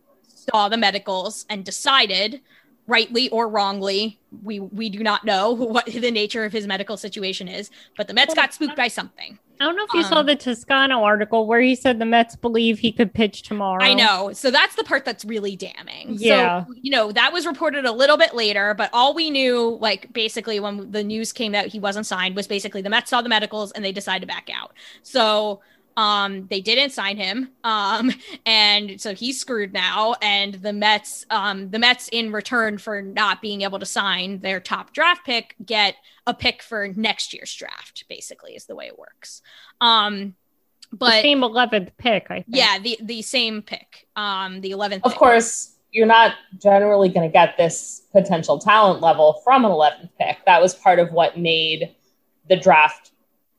saw the medicals and decided, rightly or wrongly, we we do not know what the nature of his medical situation is, but the Mets got spooked by something. I don't know if you um, saw the Toscano article where he said the Mets believe he could pitch tomorrow. I know. So that's the part that's really damning. Yeah. So, you know, that was reported a little bit later, but all we knew, like, basically when the news came out he wasn't signed, was basically the Mets saw the medicals and they decided to back out. So Um, they didn't sign him. Um, and so he's screwed now. And the Mets, um, the Mets in return for not being able to sign their top draft pick, get a pick for next year's draft, basically, is the way it works. Um, but the same eleventh pick, I think. Yeah, the, the same pick. Um, the eleventh Of pick. course, you're not generally going to get this potential talent level from an eleventh pick. That was part of what made the draft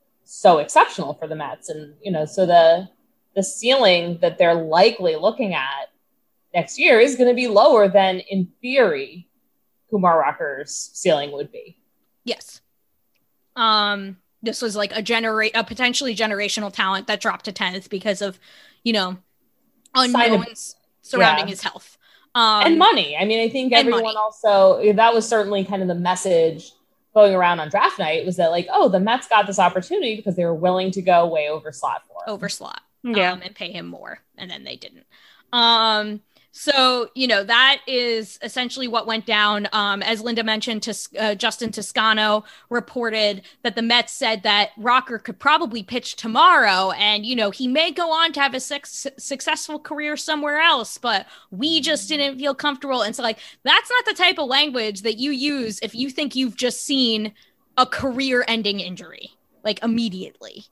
so exceptional for the Mets. And, you know, so the the ceiling that they're likely looking at next year is going to be lower than, in theory, Kumar Rocker's ceiling would be. Yes. Um, this was like a generate a potentially generational talent that dropped to tenth because of, you know, unknowns surrounding yeah. his health. Um, and money. I mean, I think everyone money. also, that was certainly kind of the message going around on draft night, was that like, oh, the Mets got this opportunity because they were willing to go way over slot for him. over slot Yeah. um, and pay him more. And then they didn't. Um, so, you know, that is essentially what went down. Um, as Linda mentioned, to uh, Justin Toscano reported that the Mets said that Rocker could probably pitch tomorrow. And, you know, he may go on to have a su- successful career somewhere else, but we just didn't feel comfortable. And so, like, that's not the type of language that you use if you think you've just seen a career ending injury, like, immediately.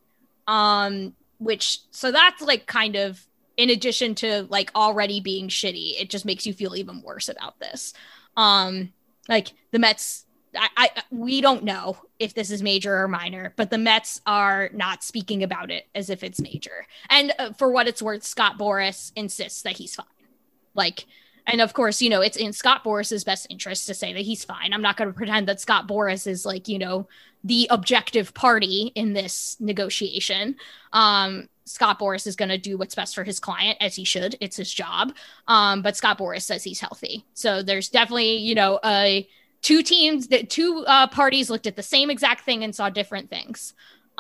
Um, which, so that's like kind of, in addition to like already being shitty, it just makes you feel even worse about this. Um, like the Mets, I, I, we don't know if this is major or minor, but the Mets are not speaking about it as if it's major. And uh, for what it's worth, Scott Boras insists that he's fine. Like, and of course, you know, it's in Scott Boras's best interest to say that he's fine. I'm not going to pretend that Scott Boras is like, you know, the objective party in this negotiation. Um, Scott Boras is going to do what's best for his client, as he should. It's his job. Um, but Scott Boras says he's healthy. So there's definitely, you know, uh, two teams that two uh, parties looked at the same exact thing and saw different things.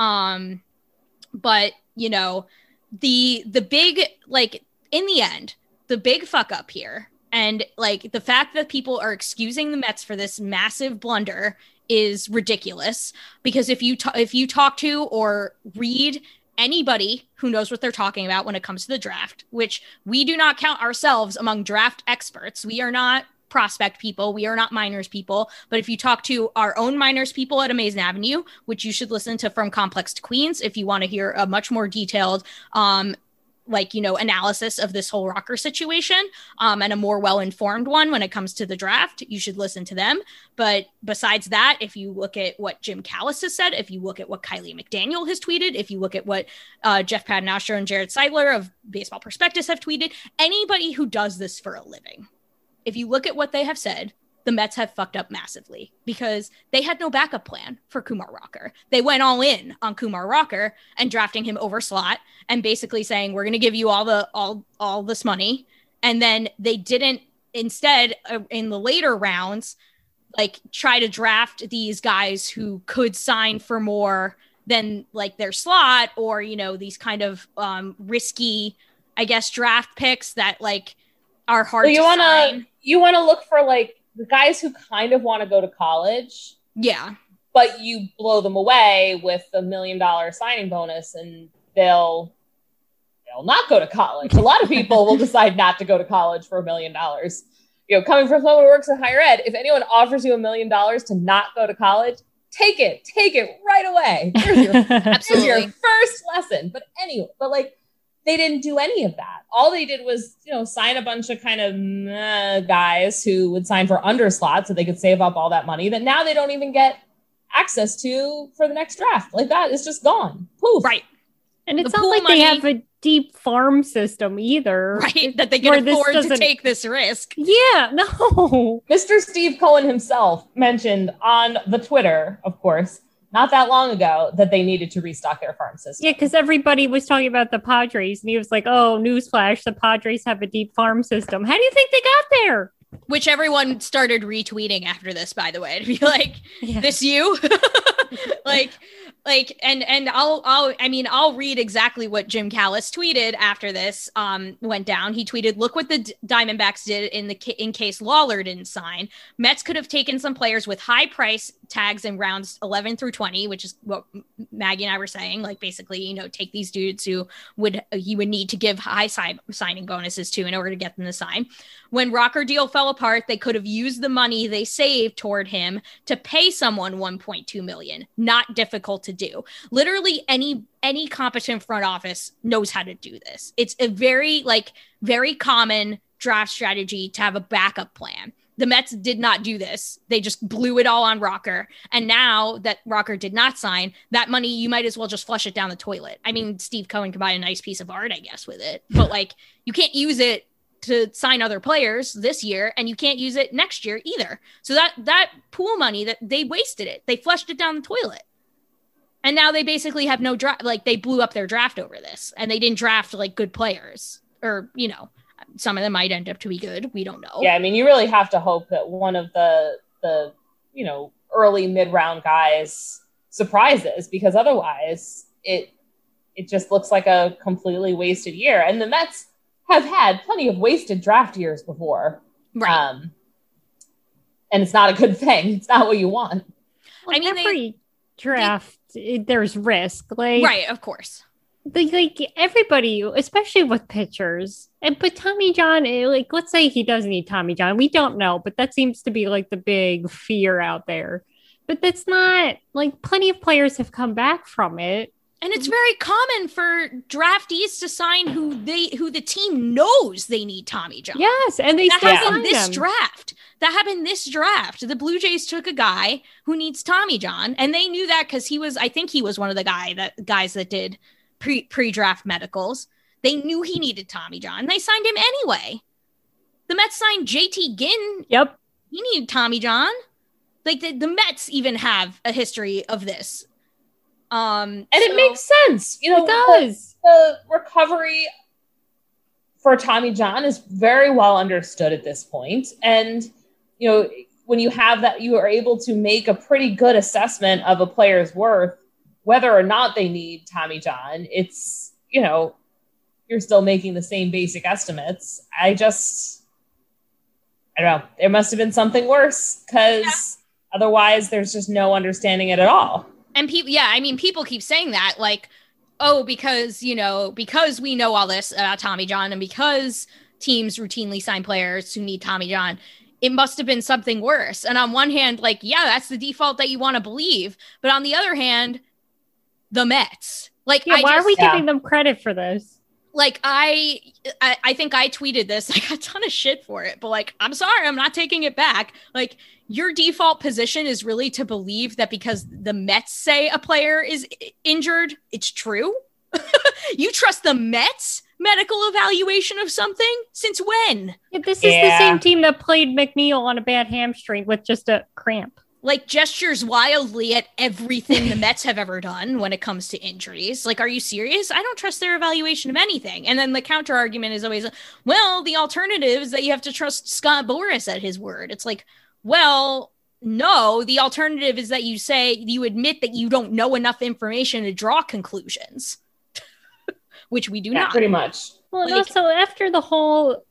Um, but, you know, the the big, like, in the end, the big fuck up here, and like the fact that people are excusing the Mets for this massive blunder is ridiculous. Because if you ta- if you talk to or read anybody who knows what they're talking about when it comes to the draft, which we do not count ourselves among draft experts. We are not prospect people. We are not minors people. But if you talk to our own minors people at Amazing Avenue, which you should listen to From Complex to Queens, if you want to hear a much more detailed, um, like, you know, analysis of this whole Rocker situation, um, and a more well-informed one when it comes to the draft, you should listen to them. But besides that, if you look at what Jim Callis has said, if you look at what Kylie McDaniel has tweeted, if you look at what uh, Jeff Paternoster and Jared Seidler of Baseball Prospectus have tweeted, anybody who does this for a living, if you look at what they have said, the Mets have fucked up massively because they had no backup plan for Kumar Rocker. They went all in on Kumar Rocker and drafting him over slot and basically saying, we're going to give you all the, all, all this money. And then they didn't, instead uh, in the later rounds, like try to draft these guys who could sign for more than like their slot or, you know, these kind of um, risky, I guess, draft picks that like are hard so you to wanna, sign. You want to look for like the guys who kind of want to go to college. Yeah. But you blow them away with a million dollar signing bonus and they'll they'll not go to college. A lot of people will decide not to go to college for a million dollars. You know, coming from someone who works in higher ed, if anyone offers you a million dollars to not go to college, take it. Take it right away. Here's your, here's your first lesson. But anyway, but like they didn't do any of that. All they did was, you know, sign a bunch of kind of meh guys who would sign for under slots so they could save up all that money that now they don't even get access to for the next draft. Like that is just gone. Poof. Right. And it's The not pool like money- they have a deep farm system either. Right, that they where can this afford to doesn't- take this risk. Yeah, no. Mister Steve Cohen himself mentioned on the Twitter, of course, not that long ago, that they needed to restock their farm system. Yeah, because everybody was talking about the Padres, and he was like, oh, newsflash, the Padres have a deep farm system. How do you think they got there? Which everyone started retweeting after this, by the way, to be like, Yeah. this you? like, like, and, and I'll, I'll, I mean, I'll read exactly what Jim Callis tweeted after this um, went down. He tweeted, look what the D- Diamondbacks did in the, ca- in case Lawler didn't sign. Mets could have taken some players with high price tags in rounds eleven through twenty, which is what Maggie and I were saying. Like basically, you know, take these dudes who would, you would need to give high si- signing bonuses to in order to get them to sign. When Rocker deal fell apart, they could have used the money they saved toward him to pay someone one point two million. Not difficult to do. Literally any any competent front office knows how to do this. It's a very like very common draft strategy to have a backup plan. The Mets did not do this. They just blew it all on Rocker. And now that Rocker did not sign, that money, you might as well just flush it down the toilet. I mean, Steve Cohen could buy a nice piece of art, I guess, with it. But like, you can't use it to sign other players this year, and you can't use it next year either. So that that pool money, that they wasted it. They flushed it down the toilet. And now they basically have no draft. Like they blew up their draft over this, and they didn't draft like good players, or, you know, some of them might end up to be good. We don't know. Yeah, I mean, you really have to hope that one of the the you know early mid round guys surprises, because otherwise it it just looks like a completely wasted year. And the Mets have had plenty of wasted draft years before, right? Um, and it's not a good thing. It's not what you want. Well, I mean, every they, draft they, it, there's risk, like right, of course. Like, like everybody, especially with pitchers, and but Tommy John, eh, like let's say he does need Tommy John, we don't know, but that seems to be like the big fear out there. But that's not like plenty of players have come back from it, and it's very common for draftees to sign who they who the team knows they need Tommy John. Yes, and they that still happened sign this them. draft. That happened this draft. The Blue Jays took a guy who needs Tommy John, and they knew that because he was, I think he was one of the guy that guys that did pre pre-draft medicals. They knew he needed Tommy John. They signed him anyway. The Mets signed J T Ginn. Yep. He needed Tommy John. Like the, the Mets even have a history of this. Um, and so, it makes sense. You know, it does. The, the recovery for Tommy John is very well understood at this point. And, you know, when you have that, you are able to make a pretty good assessment of a player's worth, whether or not they need Tommy John. It's, you know, you're still making the same basic estimates. I just, I don't know. There must have been something worse, because yeah. otherwise there's just no understanding it at all. And people, yeah, I mean, people keep saying that, like, oh, because, you know, because we know all this about Tommy John, and because teams routinely sign players who need Tommy John, it must have been something worse. And on one hand, like, yeah, that's the default that you want to believe. But on the other hand, the Mets, like, yeah, I why just, are we yeah. giving them credit for this? Like, I, I, I think I tweeted this. I got a ton of shit for it, but like, I'm sorry, I'm not taking it back. Like, your default position is really to believe that because the Mets say a player is I- injured, it's true. You trust the Mets medical evaluation of something? Since when? Yeah, this is Yeah. the same team that played McNeil on a bad hamstring with just a cramp. Like, gestures wildly at everything the Mets have ever done when it comes to injuries. Like, are you serious? I don't trust their evaluation of anything. And then the counter argument is always, well, the alternative is that you have to trust Scott Boras at his word. It's like, well, no, the alternative is that you say you admit that you don't know enough information to draw conclusions, which we do Yeah, not. pretty much. Well, and Like- also after the whole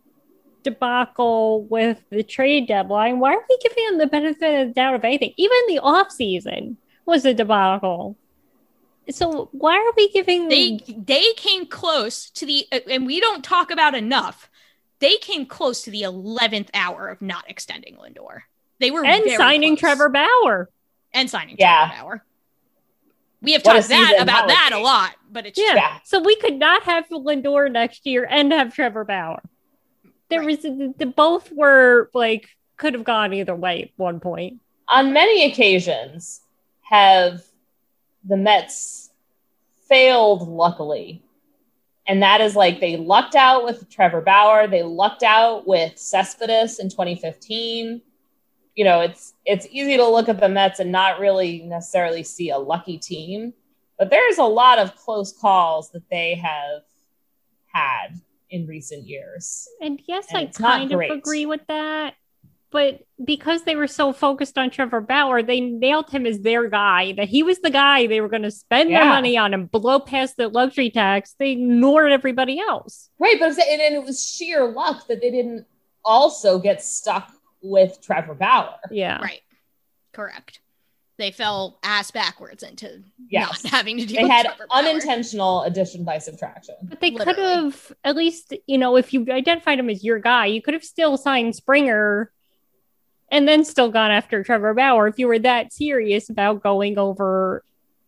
debacle with the trade deadline, why are we giving them the benefit of the doubt of anything? Even the off season was a debacle. So why are we giving They they came close to the, uh, and we don't talk about enough. They came close to the eleventh hour of not extending Lindor. They were and very signing close. Trevor Bauer? and signing Yeah. Trevor Bauer. We have What a talked that season about that that would a be. lot, but it's Yeah. Yeah. So we could not have Lindor next year and have Trevor Bauer. There Right. was the, the both were like could have gone either way at one point. On many occasions, have the Mets failed luckily. And that is like they lucked out with Trevor Bauer. They lucked out with Cespedes in twenty fifteen. You know, it's it's easy to look at the Mets and not really necessarily see a lucky team. But there's a lot of close calls that they have had in recent years. And yes, And I it's not kind of great. agree with that. But because they were so focused on Trevor Bauer, they nailed him as their guy, that he was the guy they were going to spend their Yeah. money on and blow past the luxury tax. They ignored everybody else. Right, but it's- and, and it was sheer luck that they didn't also get stuck with Trevor Bauer. Yeah. right. Correct. They fell ass backwards into Yes. not having to deal They with had Trevor Bauer. unintentional addition by subtraction. But they could Literally. have, at least, you know, if you identified him as your guy, you could have still signed Springer and then still gone after Trevor Bauer if you were that serious about going over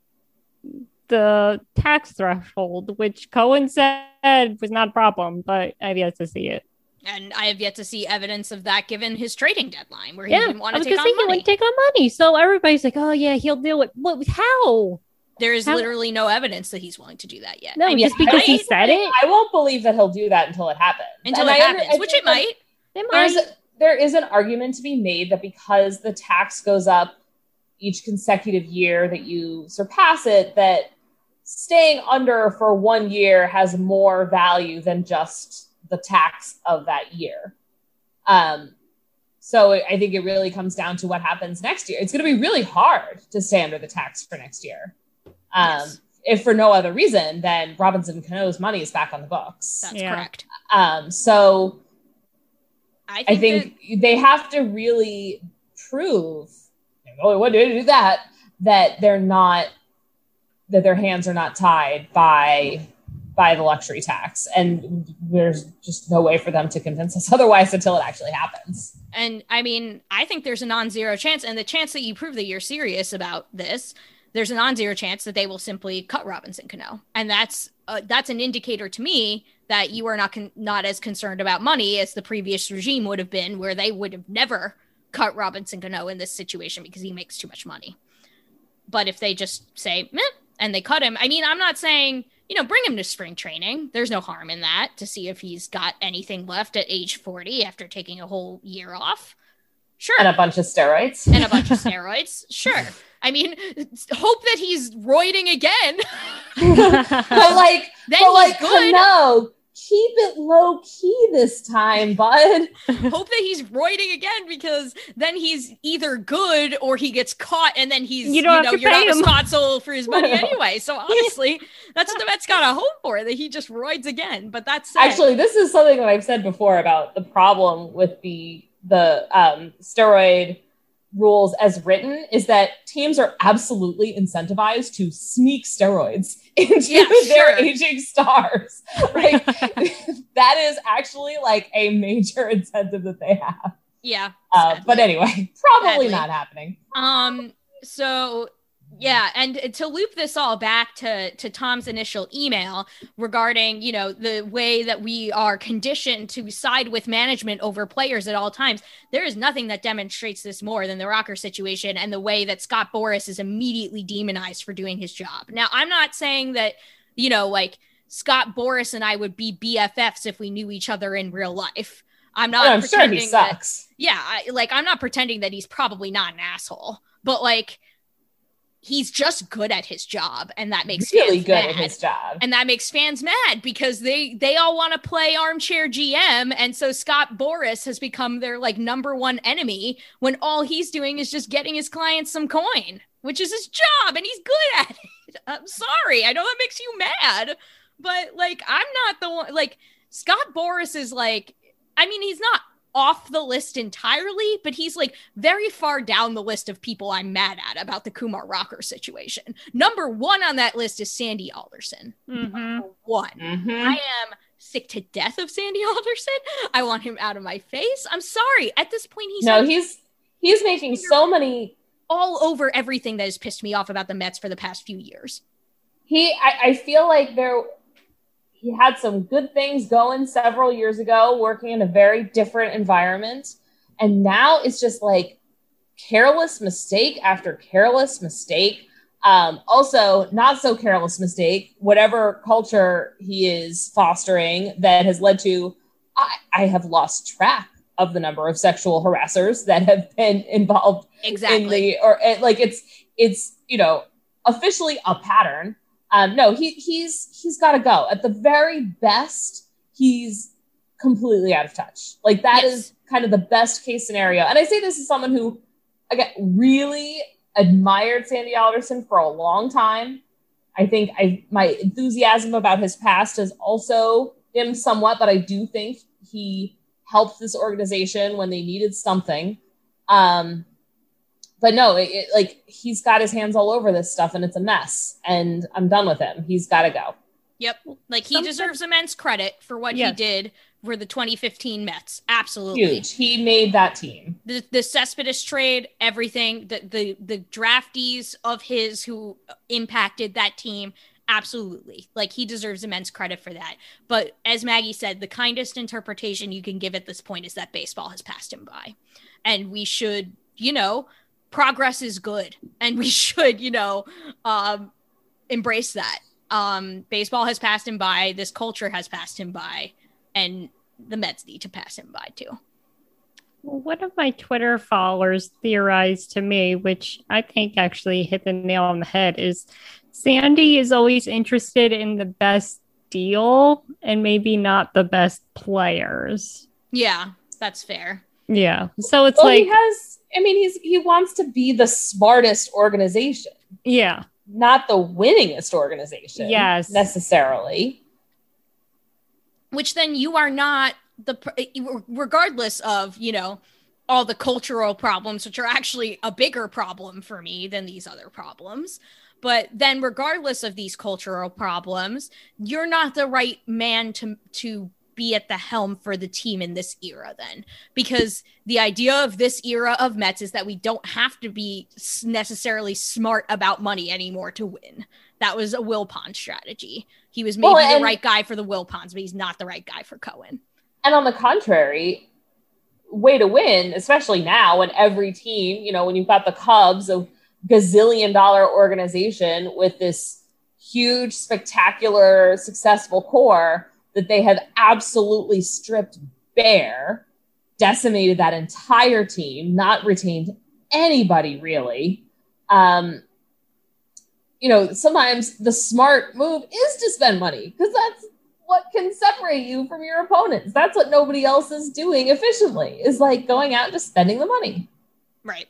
the tax threshold, which Cohen said was not a problem, but I've yet to see it. And I have yet to see evidence of that given his trading deadline where he Yeah, didn't want I to was take gonna say on he money. wouldn't take on money. So everybody's like, oh yeah, he'll do it. What? How? There is How- literally no evidence that he's willing to do that yet. No, I mean, just because he right? said it. I won't believe that he'll do that until it happens. Until And it I under- happens, I which think it that might. It There's might. there is an argument to be made that because the tax goes up each consecutive year that you surpass it, that staying under for one year has more value than just the tax of that year. Um, so I think it really comes down to what happens next year. It's going to be really hard to stay under the tax for next year. Um, Yes. If for no other reason than Robinson Cano's money is back on the books. That's Yeah. correct. Um, so I think, I think they have to really prove, oh, what did do that? That they're not, that their hands are not tied by by the luxury tax, and there's just no way for them to convince us otherwise until it actually happens. that, and I mean, I think there's a non-zero chance, and the chance that you prove that you're serious about this, there's a non-zero chance that they will simply cut Robinson Cano, and that's uh, that's an indicator to me that you are not con- not as concerned about money as the previous regime would have been, where they would have never cut Robinson Cano in this situation because he makes too much money. But if they just say, meh, and they cut him, I mean, I'm not saying, you know, bring him to spring training. There's no harm in that to see if he's got anything left at age forty after taking a whole year off. Sure. And a bunch of steroids. And a bunch of steroids. Sure. I mean, hope that he's roiding again. But like, Then but he's like, good. no, keep it low key this time, bud. Hope that he's roiding again, because then he's either good or he gets caught and then he's, You you, don't know, have to you're pay not him. responsible for his money anyway. So honestly, that's what the Mets got to hope for, that he just roids again. But that's Actually, this is something that I've said before about the problem with the the um, steroid rules as written is that teams are absolutely incentivized to sneak steroids into Yeah, their sure. aging stars. Like that is actually like a major incentive that they have. yeah. Uh, but anyway, probably Sadly. not happening. Um, so yeah, and to loop this all back to to Tom's initial email regarding, you know, the way that we are conditioned to side with management over players at all times, there is nothing that demonstrates this more than the Rocker situation and the way that Scott Boras is immediately demonized for doing his job. Now, I'm not saying that, you know, like Scott Boras and I would be B F Fs if we knew each other in real life. I'm not Oh, I'm sure pretending he that- sucks. yeah, I, like I'm not pretending that he's probably not an asshole, but like he's just good at his job, and that makes really fans good mad. at his job. And that makes fans mad because they they all want to play armchair G M, and so Scott Boras has become their like number one enemy when all he's doing is just getting his clients some coin, which is his job, and he's good at it. I'm sorry, I know that makes you mad, but like I'm not the one. Like Scott Boras is like, I mean, he's not off the list entirely, but he's like very far down the list of people I'm mad at about the Kumar Rocker situation. Number one on that list is Sandy Alderson. Mm-hmm. Number one. Mm-hmm. I am sick to death of Sandy Alderson. I want him out of my face. I'm sorry. At this point, he's no, like, he's he's making so many all over everything that has pissed me off about the Mets for the past few years. He, I, I feel like there. He had some good things going several years ago, working in a very different environment. And now it's just like careless mistake after careless mistake. Um, also, not so careless mistake, whatever culture he is fostering that has led to, I, I have lost track of the number of sexual harassers that have been involved exactly. in the, or like it's, it's, you know, officially a pattern. Um, no, he he's he's got to go. At the very best, he's completely out of touch. Like that yes. is kind of the best case scenario. And I say this as someone who, again, really admired Sandy Alderson for a long time. I think I my enthusiasm about his past has also dimmed somewhat, but I do think he helped this organization when they needed something. Um, But no, it, it, like he's got his hands all over this stuff and it's a mess and I'm done with him. He's got to go. Yep. Like he Something- deserves immense credit for what Yes. he did for the twenty fifteen Mets. Absolutely. Huge. He made that team. The, the Cespedes trade, everything, the, the, the draftees of his who impacted that team. Absolutely. Like he deserves immense credit for that. But as Maggie said, the kindest interpretation you can give at this point is that baseball has passed him by. And we should, you know, progress is good and we should, you know, um, embrace that. Um, baseball has passed him by. This culture has passed him by, and the Mets need to pass him by too. Well, one of my Twitter followers theorized to me, which I think actually hit the nail on the head, is Sandy is always interested in the best deal and maybe not the best players. Yeah, that's fair. Yeah. So it's well, like he has, I mean, he's he wants to be the smartest organization. Yeah. Not the winningest organization. Yes. Necessarily. Which then you are not the, regardless of, you know, all the cultural problems, which are actually a bigger problem for me than these other problems. But then regardless of these cultural problems, you're not the right man to, to be at the helm for the team in this era then, because the idea of this era of Mets is that we don't have to be necessarily smart about money anymore to win. That was a Wilpon strategy. He was maybe well, the right guy for the Wilpons, but he's not the right guy for Cohen. And on the contrary, way to win, especially now when every team, you know, when you've got the Cubs, a gazillion dollar organization with this huge, spectacular, successful core that they have absolutely stripped bare, decimated that entire team, not retained anybody really. Um, you know, sometimes the smart move is to spend money because that's what can separate you from your opponents. That's what nobody else is doing efficiently, is like going out and just spending the money. Right.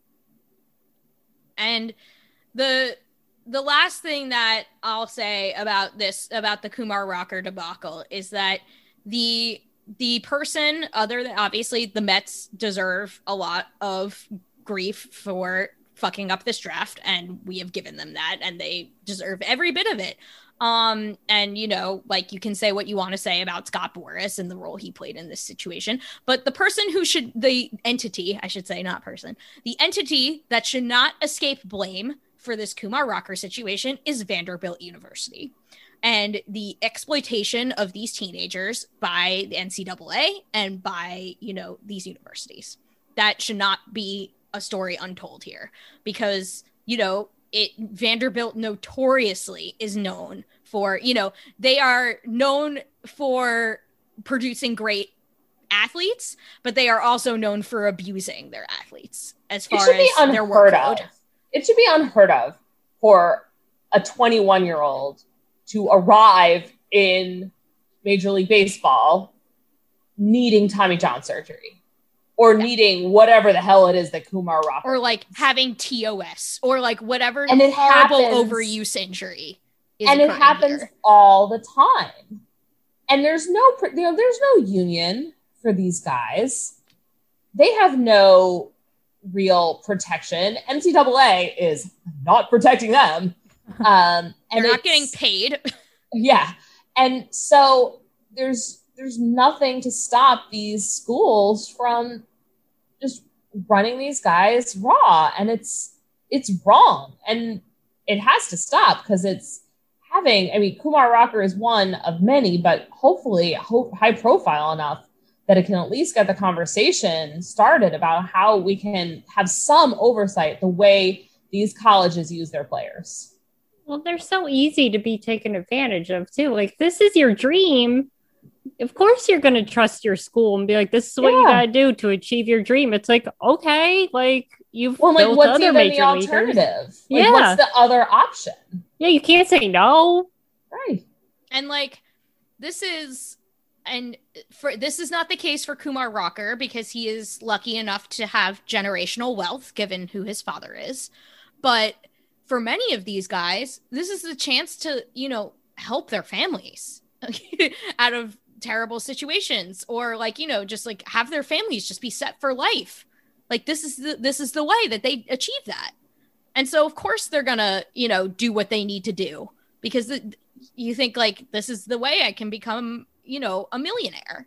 And the the last thing that I'll say about this, about the Kumar Rocker debacle, is that the the person, other than obviously the Mets deserve a lot of grief for fucking up this draft, and we have given them that, and they deserve every bit of it. Um, and, you know, like you can say what you want to say about Scott Boras and the role he played in this situation, but the person who should, the entity, I should say, not person, the entity that should not escape blame for this Kumar Rocker situation is Vanderbilt University. And the exploitation of these teenagers by the N C double A and by, you know, these universities. That should not be a story untold here, because, you know, it Vanderbilt notoriously is known for, you know, they are known for producing great athletes, but they are also known for abusing their athletes as far as their workload. It should be unheard of for a twenty-one year old to arrive in Major League Baseball needing Tommy John surgery or yeah. needing whatever the hell it is that Kumar Rocker or like having T O S or like whatever and it horrible happens, overuse injury is and it happens here. all the time. And there's no, you know, there's no union for these guys. They have no real protection. N C double A is not protecting them. Um, and they're not getting paid. Yeah. And so there's, there's nothing to stop these schools from just running these guys raw. And it's, it's wrong. And it has to stop because it's having, I mean, Kumar Rocker is one of many, but hopefully ho- high profile enough that it can at least get the conversation started about how we can have some oversight the way these colleges use their players. Well, they're so easy to be taken advantage of too. Like, this is your dream. Of course you're going to trust your school and be like, this is what yeah. you got to do to achieve your dream. It's like, okay, like you've well, like built what's other even major the alternative? Like, yeah. What's the other option? Yeah, you can't say no. Right. And like, this is, and for this is not the case for Kumar Rocker because he is lucky enough to have generational wealth given who his father is. But for many of these guys, this is the chance to, you know, help their families out of terrible situations or like, you know, just like have their families just be set for life. Like this is the, this is the way that they achieve that. And so of course they're gonna, you know, do what they need to do because the, you think like, this is the way I can become, you know, a millionaire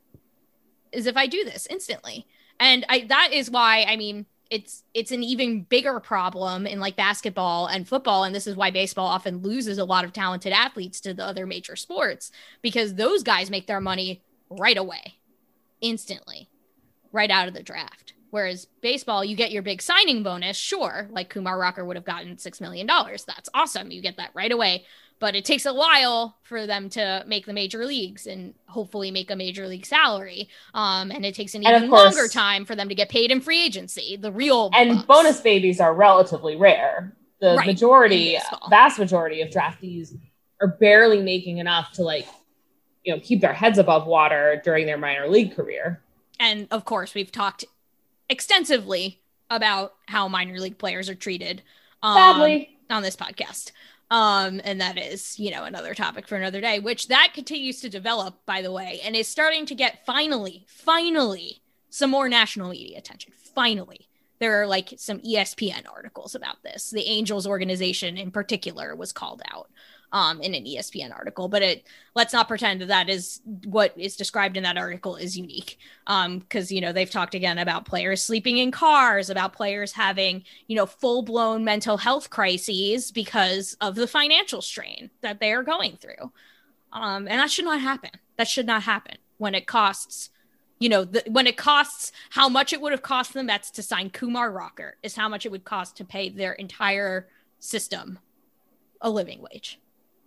is if I do this instantly. And I, that is why, I mean, it's, it's an even bigger problem in like basketball and football. And this is why baseball often loses a lot of talented athletes to the other major sports because those guys make their money right away, instantly, right out of the draft. Whereas baseball, you get your big signing bonus. Sure. Like Kumar Rocker would have gotten six million dollars. That's awesome. You get that right away. But it takes a while for them to make the major leagues and hopefully make a major league salary. Um, and it takes an even course, longer time for them to get paid in free agency. The real and bucks. Bonus babies are relatively rare. The right. majority, vast majority of draftees are barely making enough to like, you know, keep their heads above water during their minor league career. And of course, we've talked extensively about how minor league players are treated um, Sadly. on this podcast. Um, and that is, you know, another topic for another day, which that continues to develop, by the way, and is starting to get finally, finally some more national media attention. Finally, there are like some E S P N articles about this. The Angels organization in particular was called out um, in an E S P N article, but it let's not pretend that that is what is described in that article is unique. Um, because, you know, they've talked again about players sleeping in cars, about players having, you know, full blown mental health crises because of the financial strain that they are going through. Um, and that should not happen. That should not happen when it costs, you know, the, when it costs how much it would have cost the Mets to sign Kumar Rocker is how much it would cost to pay their entire system a living wage.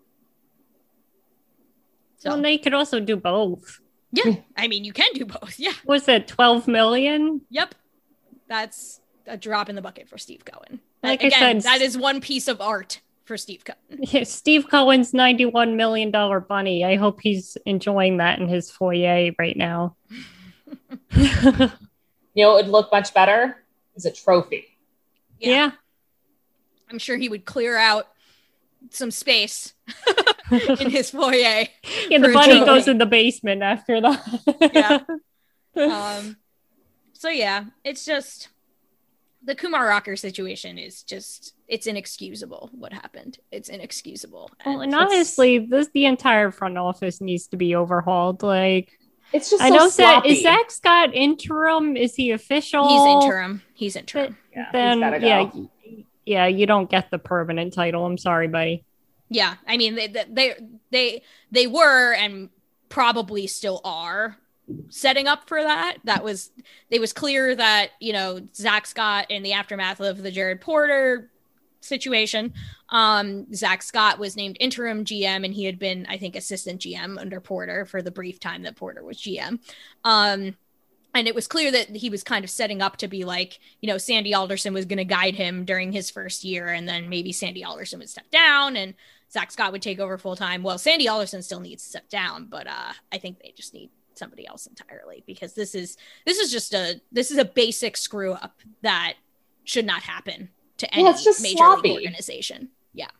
So well, they could also do both. Yeah, I mean, you can do both. Yeah. Was it twelve million? Yep. That's a drop in the bucket for Steve Cohen. Like Again, I said, that is one piece of art for Steve Cohen. Yeah, Steve Cohen's ninety-one million dollars bunny. I hope he's enjoying that in his foyer right now. You know, it would look much better as a trophy. Yeah. yeah. I'm sure he would clear out some space in his foyer. Yeah, the bunny goes in the basement after that. Yeah. Um, so yeah, it's just the Kumar Rocker situation is just, it's inexcusable what happened. It's inexcusable. And well, and honestly, this the entire front office needs to be overhauled. Like, it's just I so know sloppy. Zach, is Zach Scott interim? Is he official? He's interim. He's interim. But, yeah, then, go. yeah, yeah, you don't get the permanent title. I'm sorry, buddy. Yeah, I mean, they they they they were and probably still are setting up for that. That was it was clear that, you know, Zach Scott in the aftermath of the Jared Porter situation, um, Zach Scott was named interim G M and he had been, I think, assistant G M under Porter for the brief time that Porter was G M. Um, And it was clear that he was kind of setting up to be like, you know, Sandy Alderson was going to guide him during his first year, and then maybe Sandy Alderson would step down and Zach Scott would take over full time. Well, Sandy Alderson still needs to step down, but uh, I think they just need somebody else entirely, because this is this is just a this is a basic screw up that should not happen to any yeah, it's just major sloppy. league organization. Yeah,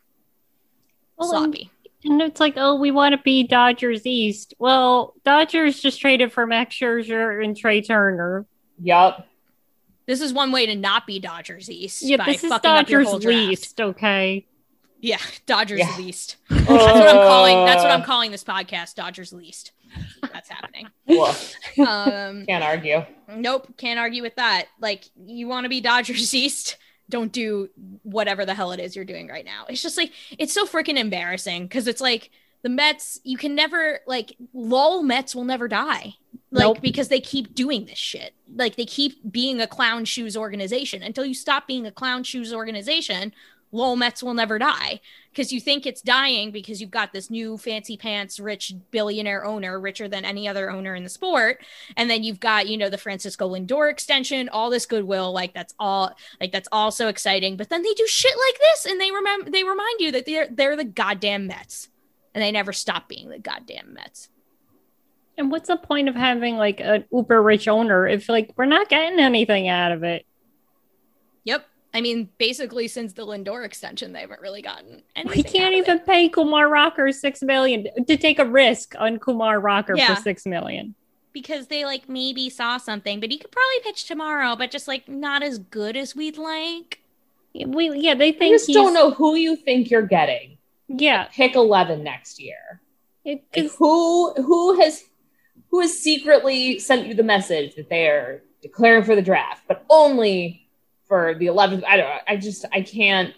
well, sloppy. And, and it's like, oh, we want to be Dodgers East. Well, Dodgers just traded for Max Scherzer and Trey Turner. Yup. This is one way to not be Dodgers East. Yeah, by this is fucking up your Dodgers whole draft. least, okay? Yeah, Dodgers Yeah. least. That's what I'm calling. That's what I'm calling this podcast. Dodgers least. That's happening. Woof. Um, Can't argue. nope, can't argue with that. Like, you want to be Dodgers East? Don't do whatever the hell it is you're doing right now. It's just like, it's so freaking embarrassing, because it's like the Mets. You can never like lol Mets will never die. Like Nope. because they keep doing this shit. Like they keep being a clown shoes organization. Until you stop being a clown shoes organization, lol Mets will never die, because you think it's dying because you've got this new fancy pants rich billionaire owner, richer than any other owner in the sport, and then you've got, you know, the Francisco Lindor extension, all this goodwill, like that's all like that's all so exciting. But then they do shit like this, and they remember they remind you that they're they're the goddamn Mets, and they never stop being the goddamn Mets. And what's the point of having like an uber rich owner if like we're not getting anything out of it? Yep. I mean, basically, since the Lindor extension, they haven't really gotten anything. We can't out of even it. pay Kumar Rocker six million to take a risk on Kumar Rocker Yeah. for six million. Because they like maybe saw something, but he could probably pitch tomorrow, but just like not as good as we'd like. We yeah, they I think just he's, don't know who you think you're getting. Yeah, Pick eleven next year. it, Like, 'cause- who who has who has secretly sent you the message that they are declaring for the draft, but only for the eleventh? I don't know. I just I can't.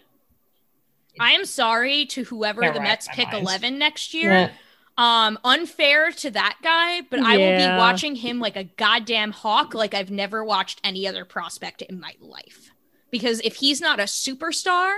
I am sorry to whoever Can't the wrap Mets my pick mind. eleven next year. Yeah. Um, unfair to that guy, but I will Yeah. be watching him like a goddamn hawk, like I've never watched any other prospect in my life. Because if he's not a superstar,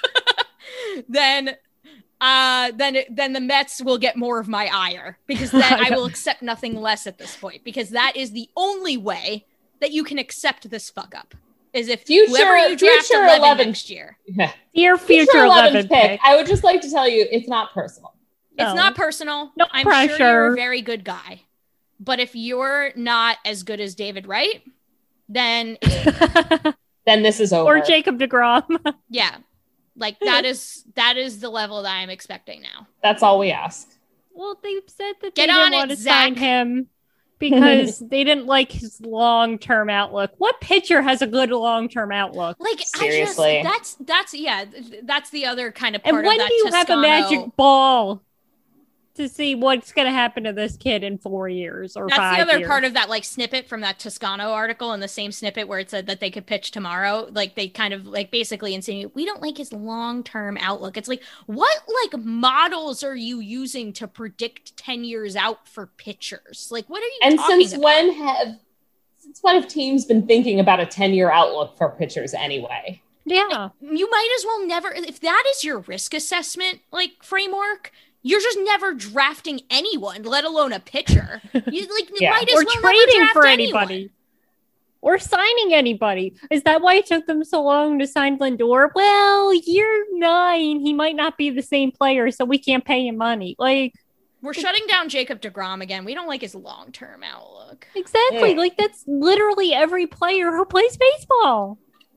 then uh then it, then the Mets will get more of my ire, because then I will accept nothing less at this point, because that is the only way that you can accept this fuck up, is if Future- whoever you draft future eleven, eleven next year. Yeah. Dear future, Future eleven eleventh pick. pick. I would just like to tell you, it's not personal. It's No. not personal. No I'm sure you're pressure. a very good guy. But if you're not as good as David Wright, then Then this is over. or Jacob deGrom. yeah. Like that is that is the level that I'm expecting now. That's all we ask. Well, they said that Get they on didn't it, want to sign Zach. him because they didn't like his long-term outlook. What pitcher has a good long-term outlook? Like Seriously. I just that's that's yeah, th- that's the other kind of And part when of that do you have a Toscano- magic ball to see what's going to happen to this kid in four years or That's five the other years? part of that like snippet from that Toscano article, and the same snippet where it said that they could pitch tomorrow. Like they kind of like basically insinuate we don't like his long-term outlook. It's like, what like models are you using to predict ten years out for pitchers? Like what are you And talking since about? when have since when have teams been thinking about a ten-year outlook for pitchers anyway? Yeah. You might as well never, if that is your risk assessment like framework, you're just never drafting anyone, let alone a pitcher. You like Yeah. might as Or well never trading draft for anyone. anybody. Or signing anybody. Is that why it took them so long to sign Lindor? Well, year nine, he might not be the same player, so we can't pay him money. Like, We're shutting down Jacob deGrom again. We don't like his long-term outlook. exactly. Yeah. Like, that's literally every player who plays baseball.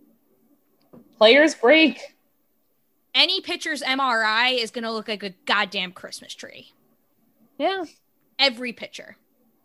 Players break. Any pitcher's M R I is going to look like a goddamn Christmas tree. Yeah. Every pitcher.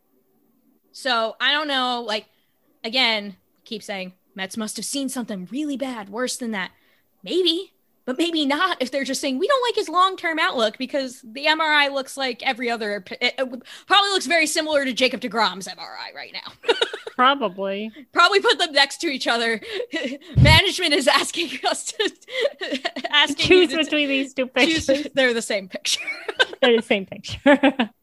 So I don't know. Like, again, keep saying Mets must have seen something really bad, worse than that. Maybe, but maybe not if they're just saying we don't like his long-term outlook, because the M R I looks like every other, it, it probably looks very similar to Jacob deGrom's M R I right now. Probably. Probably put them next to each other. Management is asking us to asking you Choose to between these two choose- pictures. They're the same picture. They're the same picture.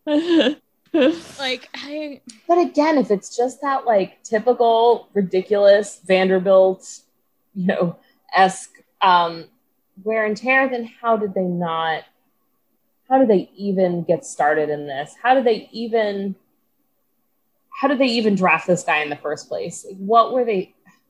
Like, I, But again, if it's just that like typical ridiculous Vanderbilt, you know, esque um, wear and tear, then how did they not? How did they even get started in this? How did they even? how did they even draft this guy in the first place? Like, what were they?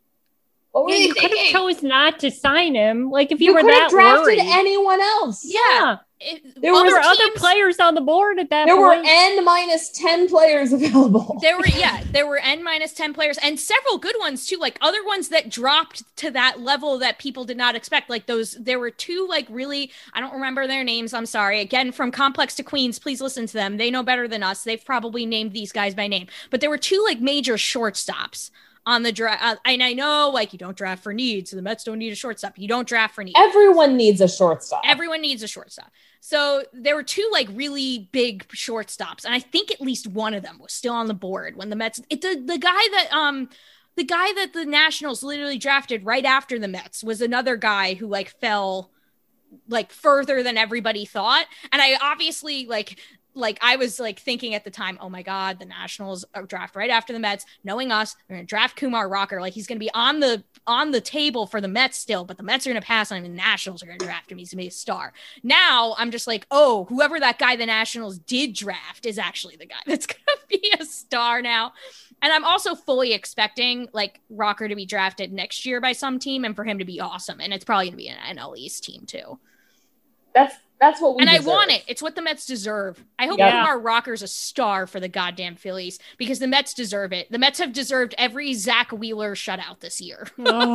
What were yeah, they you could thinking? have chose not to sign him. Like if you, You were could have that drafted worried. anyone else. Yeah. It, There were other players on the board at that There point. were N minus ten players available. There were, yeah, there were N minus ten players and several good ones too, like other ones that dropped to that level that people did not expect. Like those, there were two like really, I don't remember their names. I'm sorry. Again, from Complex to Queens, please listen to them. They know better than us. They've probably named these guys by name, but there were two like major shortstops on the draft. Uh, and I know like you don't draft for need. So the Mets don't need a shortstop. You don't draft for need. Everyone needs a shortstop. Everyone needs a shortstop. So there were two like really big shortstops, and I think at least one of them was still on the board when the Mets. It the the guy that um the guy that the Nationals literally drafted right after the Mets was another guy who like fell like further than everybody thought, and I obviously like. Like I was like thinking at the time, oh my God, the Nationals draft right after the Mets, knowing us, they're going to draft Kumar Rocker. Like he's going to be on the, on the table for the Mets still, but the Mets are going to pass on him and the Nationals are going to draft him. He's going to be a star. Now I'm just like, oh, whoever that guy the Nationals did draft is actually the guy that's going to be a star now. And I'm also fully expecting like Rocker to be drafted next year by some team and for him to be awesome. And it's probably going to be an N L East team too. That's That's what we And deserve. I want it. It's what the Mets deserve. I hope Yeah. Kumar Rocker's a star for the goddamn Phillies because the Mets deserve it. The Mets have deserved every Zach Wheeler shutout this year.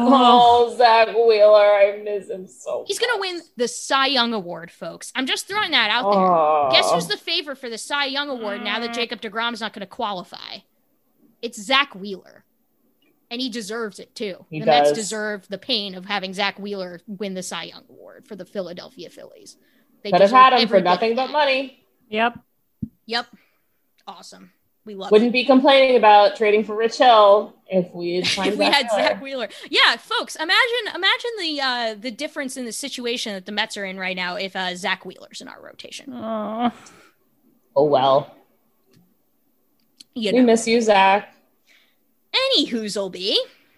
Oh, Zach Wheeler. I miss him so He's going to win the Cy Young Award, folks. I'm just throwing that out Oh. there. Guess who's the favorite for the Cy Young Award now that Jacob deGrom's not going to qualify? It's Zach Wheeler. And he deserves it, too. He the does. Mets deserve the pain of having Zach Wheeler win the Cy Young Award for the Philadelphia Phillies. They Could have deserve had him every for bit nothing of but that. money. Yep. Yep. Awesome. We love Wouldn't it. be complaining about trading for Rich Hill if we had signed If we Zach had Wheeler. Zach Wheeler. Yeah, folks, imagine imagine the uh, the difference in the situation that the Mets are in right now if uh, Zach Wheeler's in our rotation. Oh, Oh, well. You We know. miss you, Zach. Any Hoozleby.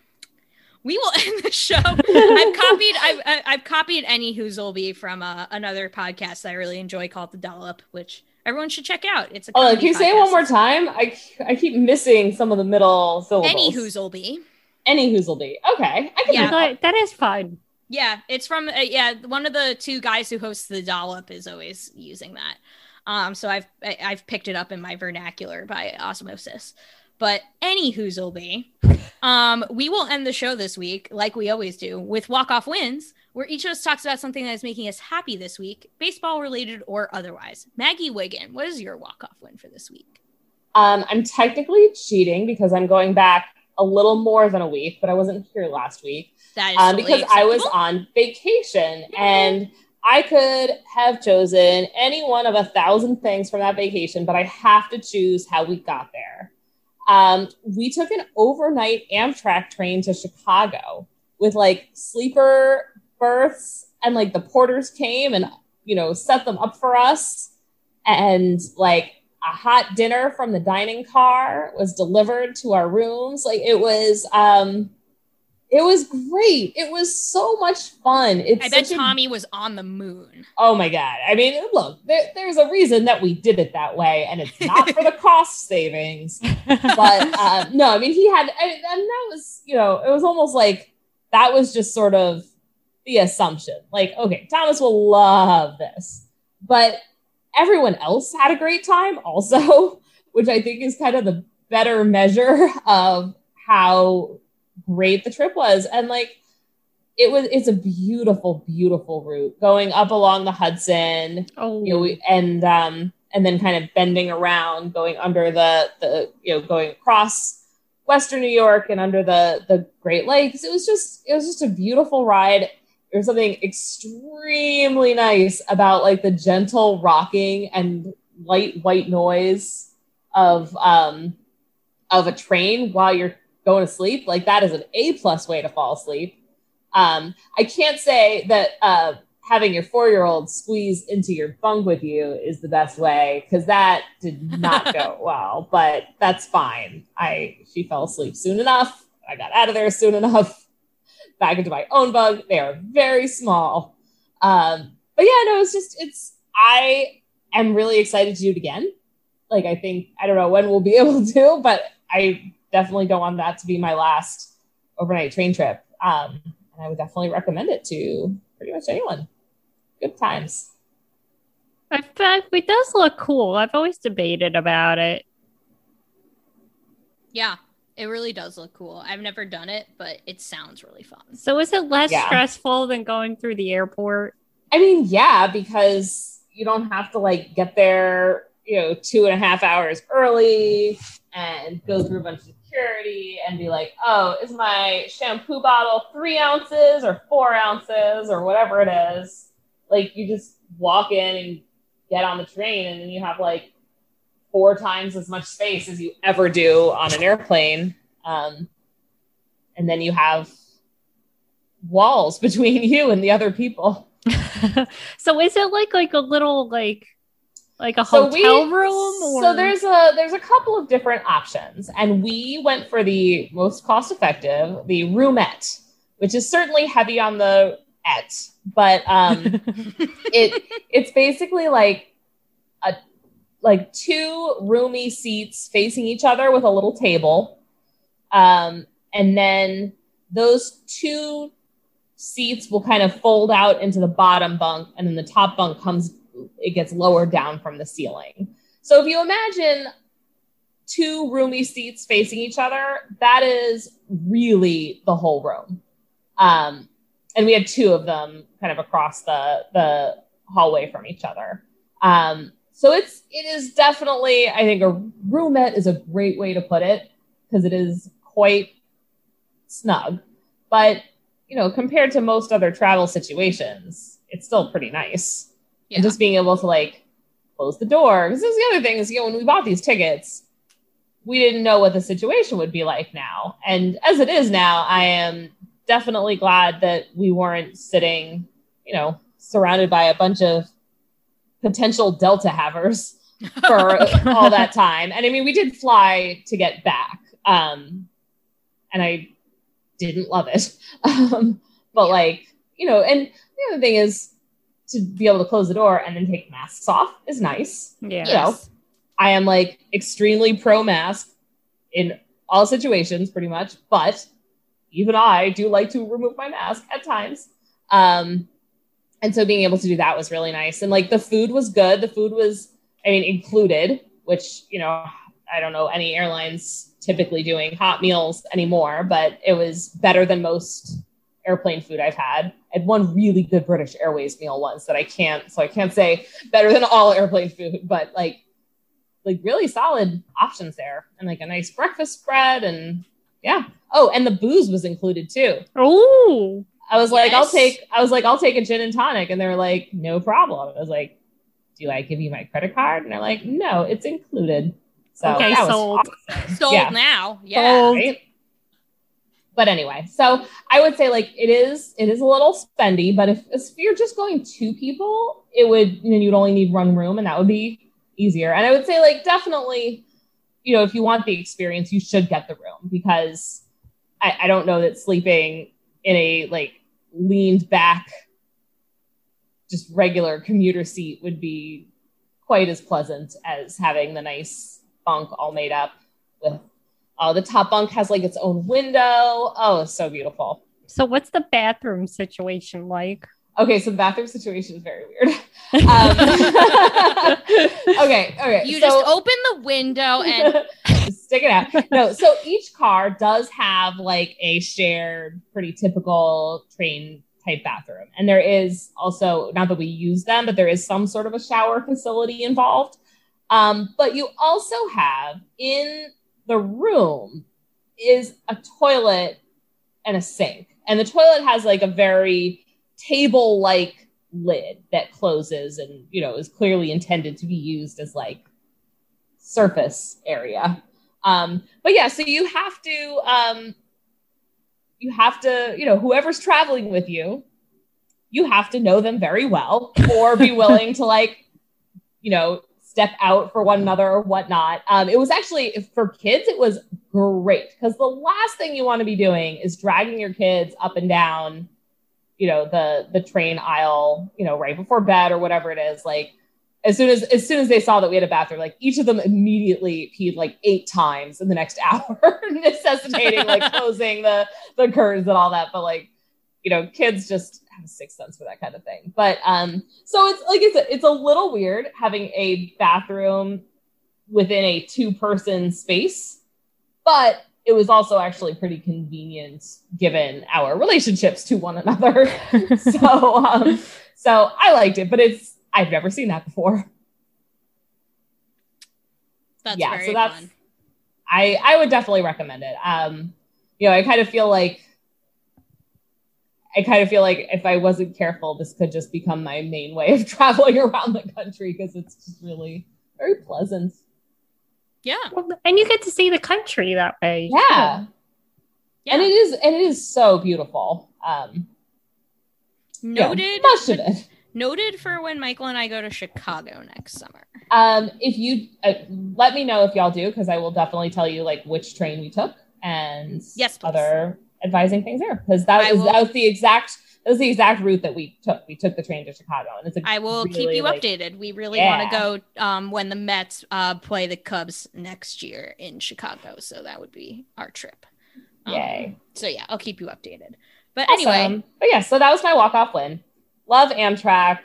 We will end the show. I've copied. I've I- I've copied Any Hoozleby from uh, another podcast that I really enjoy called The Dollop, which everyone should check out. It's a Oh, comedy can you say it podcast. one more time? I, I keep missing some of the middle syllables. Any Hoozleby. Any Hoozleby. Okay. I can Yeah. do that. that, that is fun. Yeah, it's from uh, yeah one of the two guys who hosts The Dollop is always using that. Um, so I've I, I've picked it up in my vernacular by osmosis. But any Hoozleby, um, we will end the show this week, like we always do, with walk-off wins, where each of us talks about something that is making us happy this week, baseball-related or otherwise. Maggie Wiggin, what is your walk-off win for this week? Um, I'm technically cheating because I'm going back a little more than a week, but I wasn't here last week That is um, totally because I was acceptable. on vacation and I could have chosen any one of a thousand things from that vacation, but I have to choose how we got there. Um, we took an overnight Amtrak train to Chicago with like sleeper berths, and like the porters came and, you know, set them up for us. And like a hot dinner from the dining car was delivered to our rooms. Like it was, um, it was great. It was so much fun. It's I bet such a- Tommy was on the moon. Oh my God. I mean, look, there, there's a reason that we did it that way, and it's not for the cost savings. But uh, no, I mean, he had, I, and that was, you know, it was almost like that was just sort of the assumption. Like, okay, Thomas will love this. But everyone else had a great time also, which I think is kind of the better measure of how great the trip was. And like, it was, it's a beautiful, beautiful route going up along the Hudson, Oh, you know, we, and, um, and then kind of bending around, going under the, the, you know, going across Western New York and under the, the Great Lakes. It was just, it was just a beautiful ride. There's something extremely nice about like the gentle rocking and light white noise of, um, of a train while you're going to sleep. Like that is an A plus way to fall asleep. Um, I can't say that uh, having your four-year-old squeeze into your bunk with you is the best way, because that did not go well, but that's fine. I she fell asleep soon enough. I got out of there soon enough, back into my own bunk. They are very small. Um, but yeah, no, it's just, it's, I am really excited to do it again. Like, I think, I don't know when we'll be able to, but I definitely don't want that to be my last overnight train trip. Um, and I would definitely recommend it to pretty much anyone. Good times. I fact, it does look cool. I've always debated about it. Yeah, it really does look cool. I've never done it, but it sounds really fun. So is it less Yeah. stressful than going through the airport? I mean, yeah, because you don't have to like get there, you know, two and a half hours early and go through a bunch of security and be like, oh, is my shampoo bottle three ounces or four ounces or whatever it is? Like, you just walk in and get on the train, and then you have like four times as much space as you ever do on an airplane. Um, and then you have walls between you and the other people. So is it like like a little like like a So hotel we- room? Or? So there's a there's a couple of different options, and we went for the most cost effective, the roomette, which is certainly heavy on the et, but um, it it's basically like a like two roomy seats facing each other with a little table, um, and then those two seats will kind of fold out into the bottom bunk, and then the top bunk comes, it gets lowered down from the ceiling. So if you imagine two roomy seats facing each other, that is really the whole room. Um, and we had two of them kind of across the, the hallway from each other. Um, so it's, it is definitely, I think a roomette is a great way to put it, because it is quite snug, but you know, compared to most other travel situations, it's still pretty nice. Yeah. And just being able to like close the door. Because this is the other thing is, you know, when we bought these tickets, we didn't know what the situation would be like now. And as it is now, I am definitely glad that we weren't sitting, you know, surrounded by a bunch of potential Delta havers for all that time. And I mean, we did fly to get back. Um, and I didn't love it. Um, but like, you know, and the other thing is to be able to close the door and then take masks off is nice. Yeah. You know, I am like extremely pro mask in all situations pretty much, but even I do like to remove my mask at times. Um, and so being able to do that was really nice. And like the food was good. The food was, I mean, included, which, you know, I don't know any airlines typically doing hot meals anymore, but it was better than most airplane food I've had. I had one really good British Airways meal once that I can't, so I can't say better than all airplane food, but like, like really solid options there, and like a nice breakfast spread, and yeah. Oh, and the booze was included too. Oh, I was like, Yes. I'll take, I was like, I'll take a gin and tonic, and they were like, no problem. I was like, do I give you my credit card? And they're like, no, it's included. So Okay, that was sold. awesome. Sold Yeah. now. Yeah. Sold. Right? But anyway, so I would say like it is it is a little spendy, but if, if you're just going two people, it would, you know, you'd only need one room, and that would be easier. And I would say like definitely, you know, if you want the experience, you should get the room, because I, I don't know that sleeping in a like leaned back, just regular commuter seat would be quite as pleasant as having the nice bunk all made up with. Uh, the top bunk has like its own window. Oh, it's so beautiful. So what's the bathroom situation like? Okay, so the bathroom situation is very weird. Um, okay, okay. You so, just open the window and stick it out. No, so each car does have like a shared, pretty typical train type bathroom. And there is also, not that we use them, but there is some sort of a shower facility involved. Um, but you also have in the room is a toilet and a sink. And the toilet has like a very table-like lid that closes and, you know, is clearly intended to be used as like surface area. Um, but yeah, so you have to, um, you have to, you know, whoever's traveling with you, you have to know them very well or be willing to like, you know, step out for one another or whatnot. Um, it was actually, for kids, it was great, because the last thing you want to be doing is dragging your kids up and down, you know, the the train aisle, you know, right before bed or whatever it is. Like, as soon as as soon as they saw that we had a bathroom, like each of them immediately peed like eight times in the next hour, necessitating like closing the the curtains and all that. But like, you know, kids just have a sixth sense for that kind of thing. But um, so it's like it's a, it's a little weird having a bathroom within a two person space, but it was also actually pretty convenient given our relationships to one another. so um, so I liked it, but it's I've never seen that before. That's yeah, very so that's fun. I I would definitely recommend it. Um, you know, I kind of feel like I kind of feel like if I wasn't careful, this could just become my main way of traveling around the country because it's just really very pleasant. Yeah, well, and you get to see the country that way. Yeah, yeah. and it is and it is so beautiful. Um, Noted. Yeah, much of it. Noted for when Michael and I go to Chicago next summer. Um, if you uh, let me know if y'all do, because I will definitely tell you like which train we took and yes, please. Other advising things there, because that was that was the exact that was the exact route that we took. We took the train to Chicago, and it's a I will really, keep you like, updated. We really yeah. want to go um, when the Mets uh, play the Cubs next year in Chicago, so that would be our trip. Um, Yay! So yeah, I'll keep you updated. But awesome. anyway, but yeah, so that was my walk off win. Love Amtrak.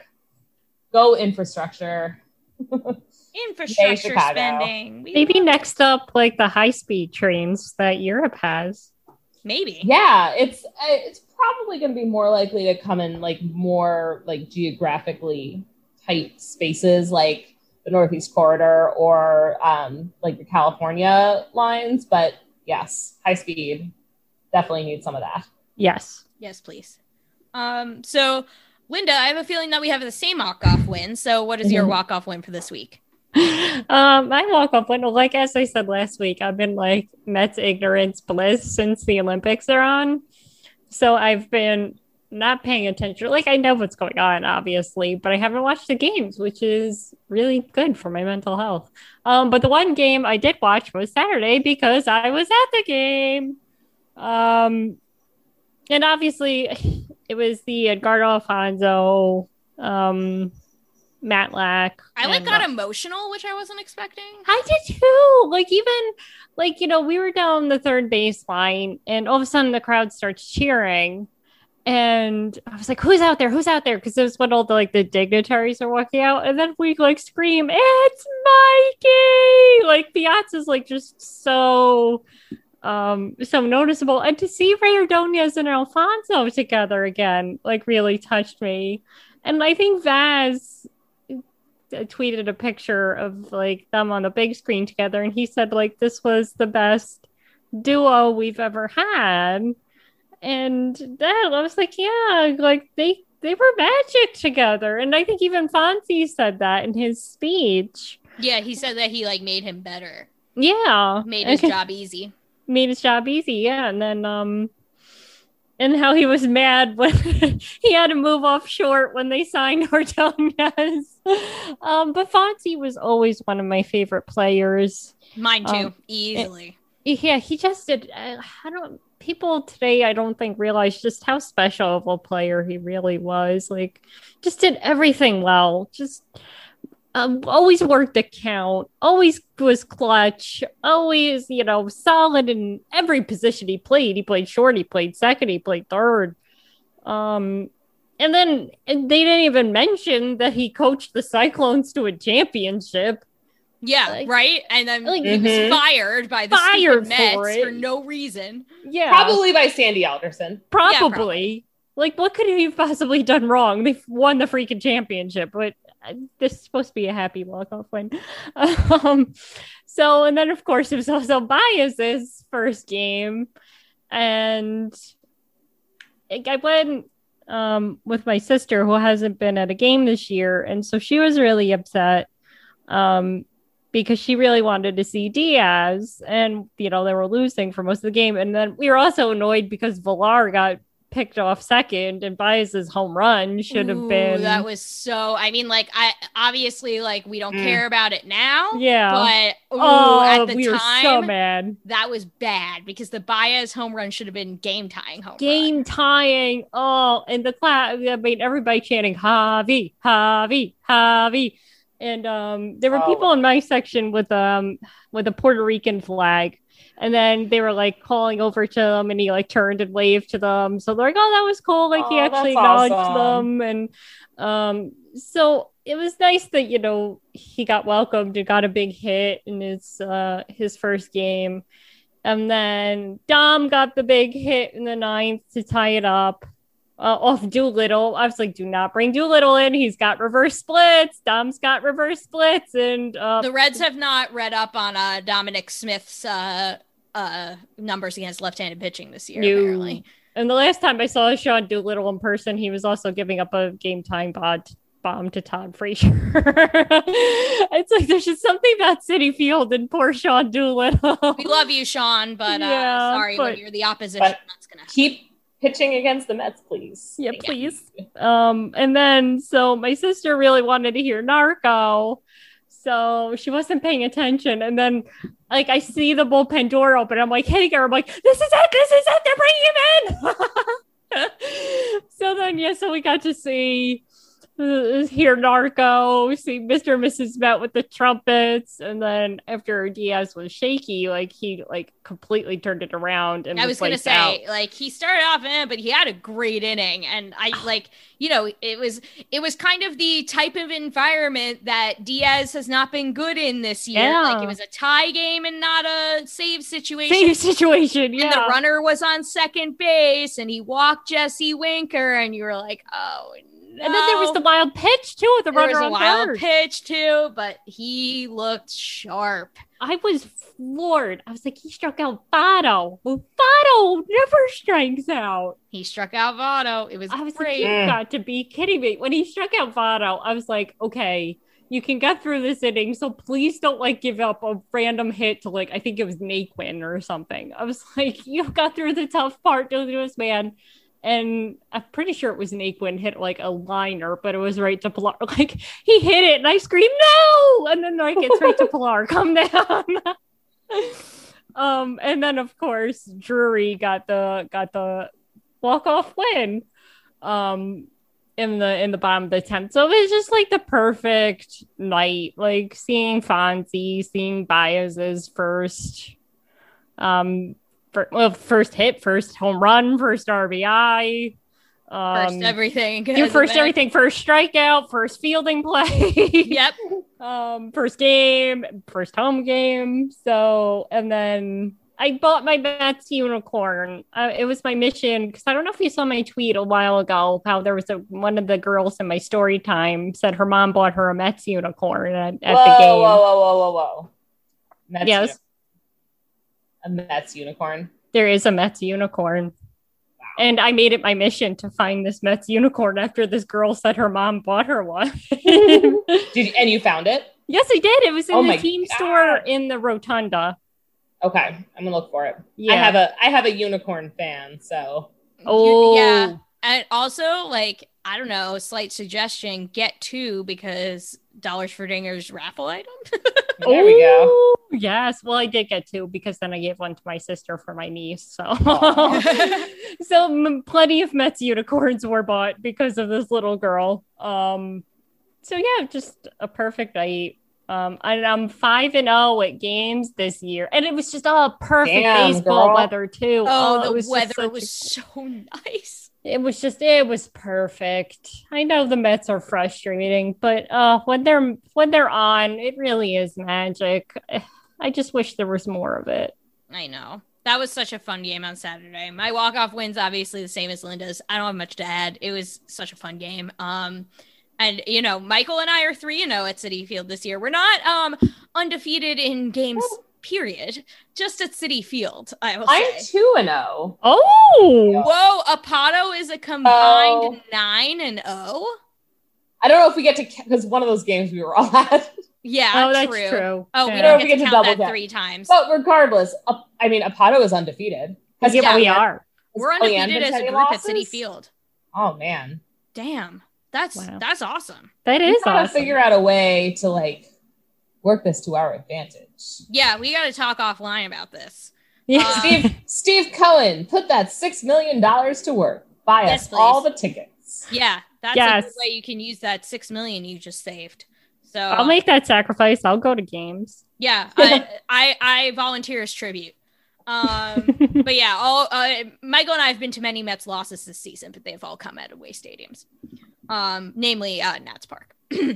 Go infrastructure. Infrastructure Yay, spending. We Maybe next up, like the high speed trains that Europe has. Maybe. Yeah, it's it's probably going to be more likely to come in like more like geographically tight spaces, like the Northeast Corridor or um, like the California lines. But yes, high speed definitely need some of that. Yes. Yes, please. Um. So, Linda, I have a feeling that we have the same walk-off win. So what is your Mhm. walk-off win for this week? Um, my walk-off win, like as I said last week, I've been like Mets ignorance bliss since the Olympics are on. So I've been not paying attention. Like I know what's going on, obviously, but I haven't watched the games, which is really good for my mental health. Um, but the one game I did watch was Saturday because I was at the game. Um, and obviously it was the Edgardo Alfonso, um, Matlack. I like and, got uh, emotional, which I wasn't expecting. I did too. Like even like, you know, we were down the third baseline and all of a sudden the crowd starts cheering. And I was like, who's out there? Who's out there? Because it was when all the like the dignitaries are walking out. And then we like scream, it's Mikey! Like Piazza's like just so um so noticeable. And to see Ray Ordonez and Alfonso together again, like really touched me. And I think Vaz tweeted a picture of like them on the big screen together, and he said like this was the best duo we've ever had. And then I was like, yeah, like they they were magic together. And I think even Fonzie said that in his speech. Yeah, he said that he like made him better. Yeah, Made his job easy. Made his job easy, yeah. And then um and how he was mad when he had to move off short when they signed Ordonez. Um, but Fonzie was always one of my favorite players. Mine too, um, easily. It, yeah, he just did. I, I don't. People today, I don't think realize just how special of a player he really was. Like, just did everything well. Just um, always worked the count. Always was clutch. Always, you know, solid in every position he played. He played short. He played second. He played third. Um, and then and they didn't even mention that he coached the Cyclones to a championship. Yeah, like, right? And then like, he was mm-hmm. fired by the Fired stupid Mets for it. for no reason. Yeah. Probably by Sandy Alderson. Probably. Yeah, probably. Like, what could he have possibly done wrong? They won the freaking championship, but uh, this is supposed to be a happy walk-off win. Um, so, and then, of course, it was also Baez's first game. And I went um, with my sister, who hasn't been at a game this year. And so she was really upset. Um, because she really wanted to see Diaz, and you know they were losing for most of the game. And then we were also annoyed because Villar got picked off second, and Baez's home run should have Ooh, been. That was so. I mean, like, I obviously like we don't Mm. care about it now. Yeah. but ooh, oh, at the we time, were so mad. that was bad because the Baez home run should have been game tying home Game run. tying. Oh, and the class. I mean, everybody chanting Javi, Javi, Javi. And um, there were Oh. people in my section with um with a Puerto Rican flag. And then they were like calling over to them, and he like turned and waved to them. So they're like, "Oh, that was cool!" Like he Oh, actually that's acknowledged awesome. them, and um, so it was nice that you know he got welcomed and got a big hit in his uh his first game, and then Dom got the big hit in the ninth to tie it up. Uh, off Doolittle. I was like, do not bring Doolittle in. He's got reverse splits. Dom's got reverse splits. And uh, The Reds have not read up on uh, Dominic Smith's uh, uh, numbers against left-handed pitching this year, you- apparently. And the last time I saw Sean Doolittle in person, he was also giving up a game time bod- bomb to Todd Frazier. It's like there's just something about City Field and poor Sean Doolittle. We love you, Sean, but uh, Yeah, sorry, but- when you're the opposition, But that's going to keep pitching against the Mets, please. Yeah, please. Um, and then so my sister really wanted to hear Narco, so she wasn't paying attention. And then, like, I see the bullpen door open. I'm like, "Hey, girl!" I'm like, "This is it! This is it! They're bringing him in!" So then, yeah, so we got to see. Uh, hear Narco, see Mister and Missus Met with the trumpets, and then after Diaz was shaky, like he like completely turned it around. And I was going gonna to say, like, he started off in it, but he had a great inning, and I like, you know, it was it was kind of the type of environment that Diaz has not been good in this year. Yeah. Like, it was a tie game and not a save situation. save situation, yeah. And the runner was on second base, and he walked Jesse Winker, and you were like, oh no. And then there was the wild pitch too with the There runner was a on wild third. pitch too, but he looked sharp. I was floored. I was like, he struck out Votto. Well, Votto never strikes out. He struck out Votto. It was I was great. like, you've got to be kidding me. When he struck out Votto, I was like, okay, you can get through this inning, so please don't like give up a random hit to like, I think it was Naquin or something. I was like, you got through the tough part to this man. And I'm pretty sure it was Naquin hit like a liner, but it was right to Pilar. Like he hit it, and I screamed no, and then like it's right to Pilar. Come down. um, and then of course Drury got the got the walk off win. Um, in the in the bottom of the tenth, so it was just like the perfect night. Like seeing Fonzie, seeing Baez's first. Um. Well, first hit, first home run, first R B I. Um, First everything. You first everything, first strikeout, first fielding play. Yep. um, first game, first home game. So, and then I bought my Mets unicorn. Uh, it was my mission because I don't know if you saw my tweet a while ago how there was a one of the girls in my story time said her mom bought her a Mets unicorn at, at whoa, the game. Whoa, whoa, whoa, whoa, whoa. Mets Yes. uni- a Mets unicorn. There is a Mets unicorn. Wow. And I made it my mission to find this Mets unicorn after this girl said her mom bought her one. Did you, and you found it? Yes, I did. It was in Oh the my team God. store in the rotunda. Okay, I'm gonna look for it. Yeah. I have a I have a unicorn fan, so Oh, yeah. And also, like, I don't know, slight suggestion: get two because Dollars for Dingers raffle item. there we go. Ooh, yes. Well, I did get two because then I gave one to my sister for my niece. So, so m- plenty of Mets unicorns were bought because of this little girl. Um, so yeah, just a perfect night. Um, and I'm five and zero at games this year, and it was just all perfect Damn, baseball girl. weather too. Oh, it the was just weather such was a- so nice. It was just, it was perfect. I know the Mets are frustrating, but uh, when they're when they're on, it really is magic. I just wish there was more of it. I know. That was such a fun game on Saturday. My walk-off win's obviously the same as Linda's. I don't have much to add. It was such a fun game. Um, and, you know, Michael and I are three and oh at Citi Field this year. We're not um undefeated in games, period. Just at Citi Field, I will I'm say. two and oh. Oh! Whoa, Apato is a combined Oh. nine and oh. I don't know if we get to because one of those games we were all at. Yeah, Oh, that's true. true. Oh, we Yeah. don't We get get to to count double that count. three times. But regardless, uh, I mean, Apato is undefeated. Has Yeah, we Kellyanne- are. We're has Kellyanne undefeated been as a any group at losses? Citi Field. Oh man, Damn, that's Wow. that's awesome. That we is gotta awesome. figure out a way to like work this to our advantage. Yeah, we got to talk offline about this. Yeah. Uh, Steve Steve Cohen, put that six million dollars to work. Buy Yes, us please. all the tickets. Yeah, that's Yes. a good way you can use that six million you just saved. So I'll make that sacrifice. I'll go to games. Yeah, I, I I volunteer as tribute. Um, but yeah, all uh, Michael and I have been to many Mets losses this season, but they've all come at away stadiums, um, namely uh, Nats Park.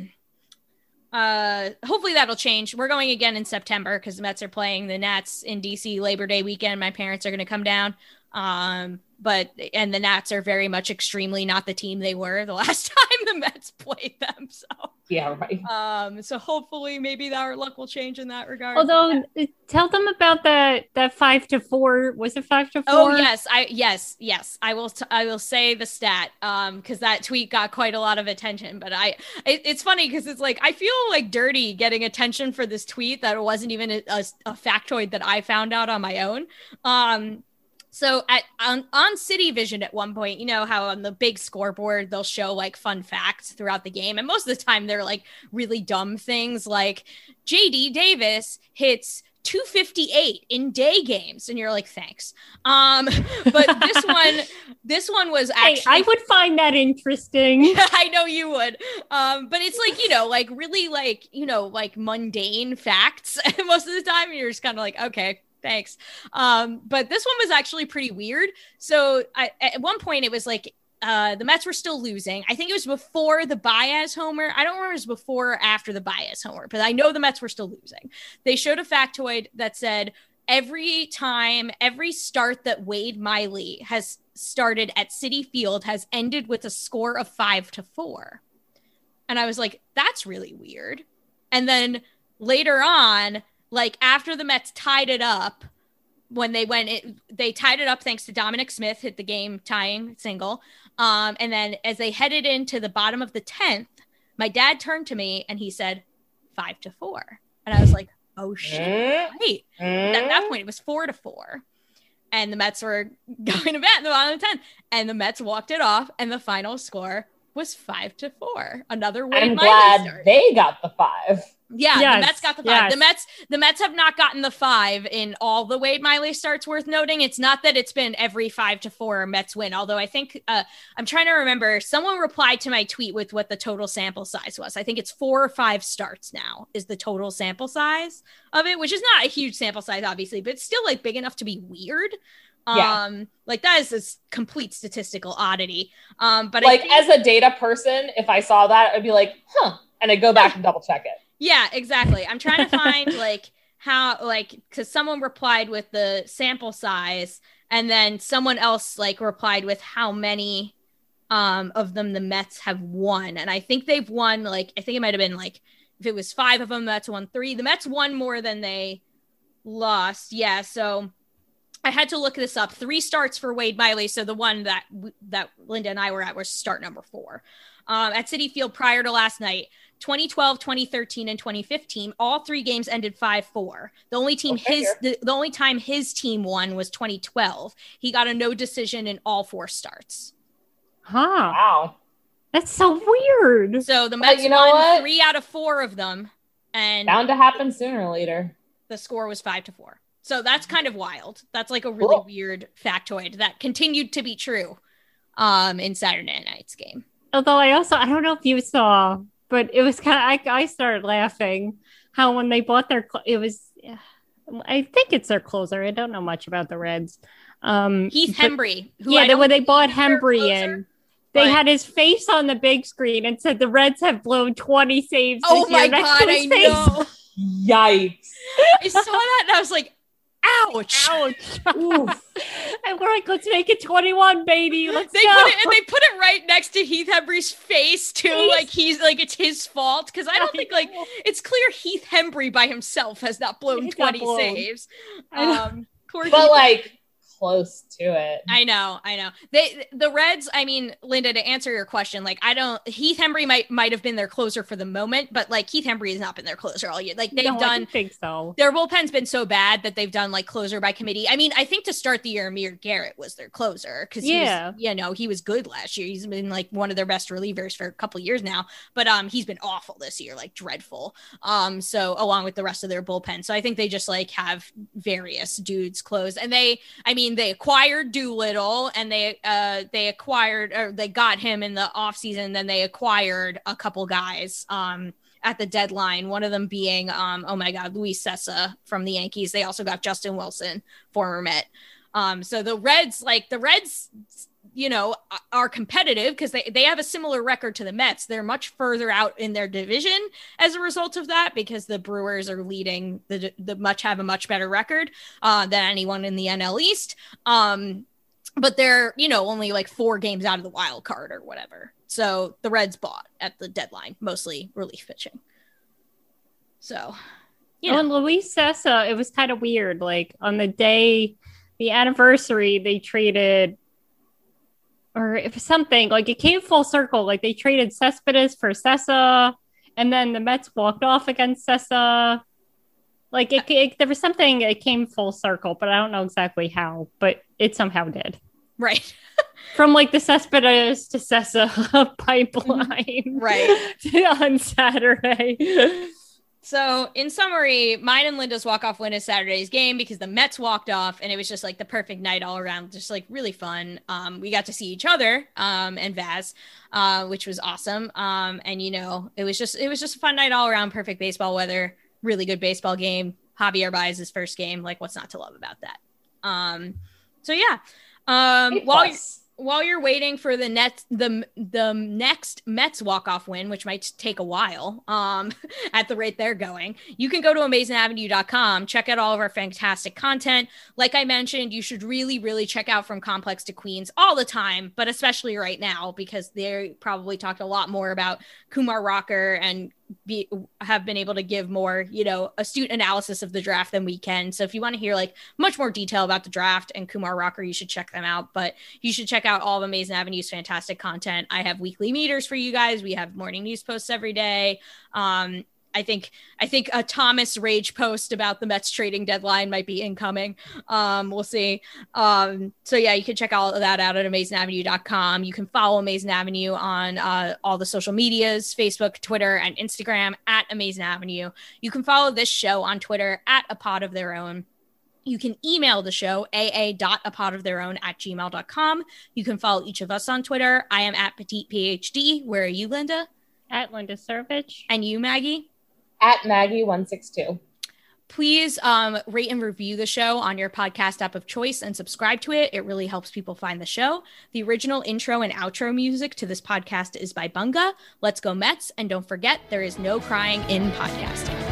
uh, hopefully that'll change. We're going again in September because the Mets are playing the Nats in D C Labor Day weekend. My parents are going to come down. Um, but and the Nats are very much extremely not the team they were the last time the Mets played them. So yeah, right. Um, so hopefully maybe our luck will change in that regard. Although, yeah. Tell them about that that five to four. Was it five to four? Oh yes, I yes yes I will t- I will say the stat um because that tweet got quite a lot of attention. But I it, it's funny because it's like I feel like dirty getting attention for this tweet that wasn't even a, a, a factoid that I found out on my own. Um. So at on, on City Vision at one point, you know how on the big scoreboard, they'll show like fun facts throughout the game. And most of the time they're like really dumb things like J D Davis hits two fifty-eight in day games. And you're like, thanks. Um, but this one, this one was actually, hey, I would find that interesting. I know you would. Um, but it's like, you know, like really like, you know, like mundane facts most of the time. And you're just kind of like, okay. Thanks. Um, but this one was actually pretty weird. So I, at one point it was like uh, the Mets were still losing. I think it was before the Baez homer. I don't remember if it was before or after the Baez homer, but I know the Mets were still losing. They showed a factoid that said every time, every start that Wade Miley has started at Citi Field has ended with a score of five to four. And I was like, that's really weird. And then later on, like after the Mets tied it up, when they went, it, they tied it up thanks to Dominic Smith hit the game tying single. Um, and then as they headed into the bottom of the tenth, my dad turned to me and he said five to four. And I was like, oh shit, wait. At that point it was four to four. And the Mets were going to bat in the bottom of the tenth. And the Mets walked it off and the final score was five to four. Another Wade I'm Miley glad start. They got the five. Yeah, Yes, the Mets got the five. yes. The Mets, the Mets have not gotten the five in all the Wade Miley starts. Worth noting, it's not that it's been every five to four Mets win. Although I think uh, I'm trying to remember. Someone replied to my tweet with what the total sample size was. I think it's four or five starts now is the total sample size of it, which is not a huge sample size, obviously, but it's still like big enough to be weird. Yeah. Um, like that is a s- complete statistical oddity. Um, but like I think- as a data person, if I saw that, I'd be like, huh, and I'd go back and double check it. Yeah, exactly. I'm trying to find like how, like, because someone replied with the sample size and then someone else like replied with how many um, of them the Mets have won. And I think they've won, like, I think it might have been like, if it was five of them, the Mets won three. The Mets won more than they lost. Yeah. So I had to look this up. Three starts for Wade Miley. So the one that, that Linda and I were at was start number four. Um, at Citi Field prior to last night, twenty twelve, twenty thirteen, and twenty fifteen, all three games ended five four. The only team Okay, his here. the, the only time his team won was twenty twelve. He got a no decision in all four starts. Huh. Wow. That's so weird. So the But Mets you know won what? three out of four of them, and Bound to happen sooner or later. the score was five to four. So that's kind of wild. That's like a really Cool. weird factoid that continued to be true um, in Saturday night's game. Although I also, I don't know if you saw, but it was kind of, I, I started laughing how when they bought their, cl- it was, I think it's their closer. I don't know much about the Reds. Um, Heath but- Hembry, who yeah, I they, don't when they think bought is their Hembry closer, in, they but- had his face on the big screen and said the Reds have blown twenty saves. Oh this my year next God, to I his face. know. Yikes. I saw that and I was like, ouch. Ouch. Oof. And we're like, let's make it twenty-one, baby. Let's They go. put it and they put it right next to Heath Hembry's face too. Face. Like he's like it's his fault. Cause I don't think like it's clear Heath Hembry by himself has not blown He's not twenty blown. saves. I know. Um poor But Heath like close to it. I know, I know. They the Reds, I mean, Linda, to answer your question, like I don't Heath Hembry might might have been their closer for the moment, but like Heath Hembry has not been their closer all year. Like they've No, I done don't think so. their bullpen's been so bad that they've done like closer by committee. I mean, I think to start the year, Amir Garrett was their closer because Yeah. he was, you know, he was good last year. He's been like one of their best relievers for a couple years now, but um, he's been awful this year, like dreadful. Um, so along with the rest of their bullpen, so I think they just like have various dudes close, and they, I mean, they acquired Doolittle and they uh they acquired or they got him in the offseason, then they acquired a couple guys. Um, at the deadline. One of them being, um, oh my God, Luis Cessa from the Yankees. They also got Justin Wilson, former Met. Um, so the Reds, like the Reds, you know, are competitive because they, they have a similar record to the Mets. They're much further out in their division as a result of that, because the Brewers are leading the, the much have a much better record uh, than anyone in the N L East. Um, but they're, you know, only like four games out of the wild card or whatever. So the Reds bought at the deadline, mostly relief pitching. So, you know. Oh, and Luis Cessa, it was kind of weird. Like on the day, the anniversary, they traded, or if something, like it came full circle. Like they traded Cespedes for Cessa, and then the Mets walked off against Cessa. Like it, it, there was something, it came full circle, but I don't know exactly how, but it somehow did. Right. From like the Cespedes to Cessa pipeline. Right. On Saturday. So in summary, mine and Linda's walk-off win is Saturday's game because the Mets walked off and it was just like the perfect night all around, just like really fun. Um, we got to see each other um, and Vaz, uh, which was awesome. Um, and, you know, it was just it was just a fun night all around, perfect baseball weather, really good baseball game. Javier Baez's first game. Like, what's not to love about that? Um, so, yeah. Um, while you While you're waiting for the net, the the next Mets walk-off win, which might take a while um, at the rate they're going, you can go to amazing avenue dot com, check out all of our fantastic content. Like I mentioned, you should really, really check out From Complex to Queens all the time, but especially right now because they probably talked a lot more about Kumar Rocker and be have been able to give more, you know, astute analysis of the draft than we can. So if you want to hear like much more detail about the draft and Kumar Rocker, you should check them out. But you should check out all of Amazing Avenue's fantastic content. I have weekly meters for you guys. We have morning news posts every day. Um, I think I think a Thomas Rage post about the Mets trading deadline might be incoming. Um, we'll see. Um, so yeah, you can check all of that out at amazing avenue dot com. You can follow Amazing Avenue on uh, all the social medias, Facebook, Twitter, and Instagram at Amazing Avenue. You can follow this show on Twitter at A Pod of Their Own. You can email the show, aa dot a pod of their own at gmail dot com. You can follow each of us on Twitter. I am at Petite PhD. Where are you, Linda? At Linda Servich. And you, Maggie? At Maggie one six two. Please um, rate and review the show on your podcast app of choice and subscribe to it. It really helps people find the show. The original intro and outro music to this podcast is by Bunga. Let's go Mets. And don't forget, there is no crying in podcasting.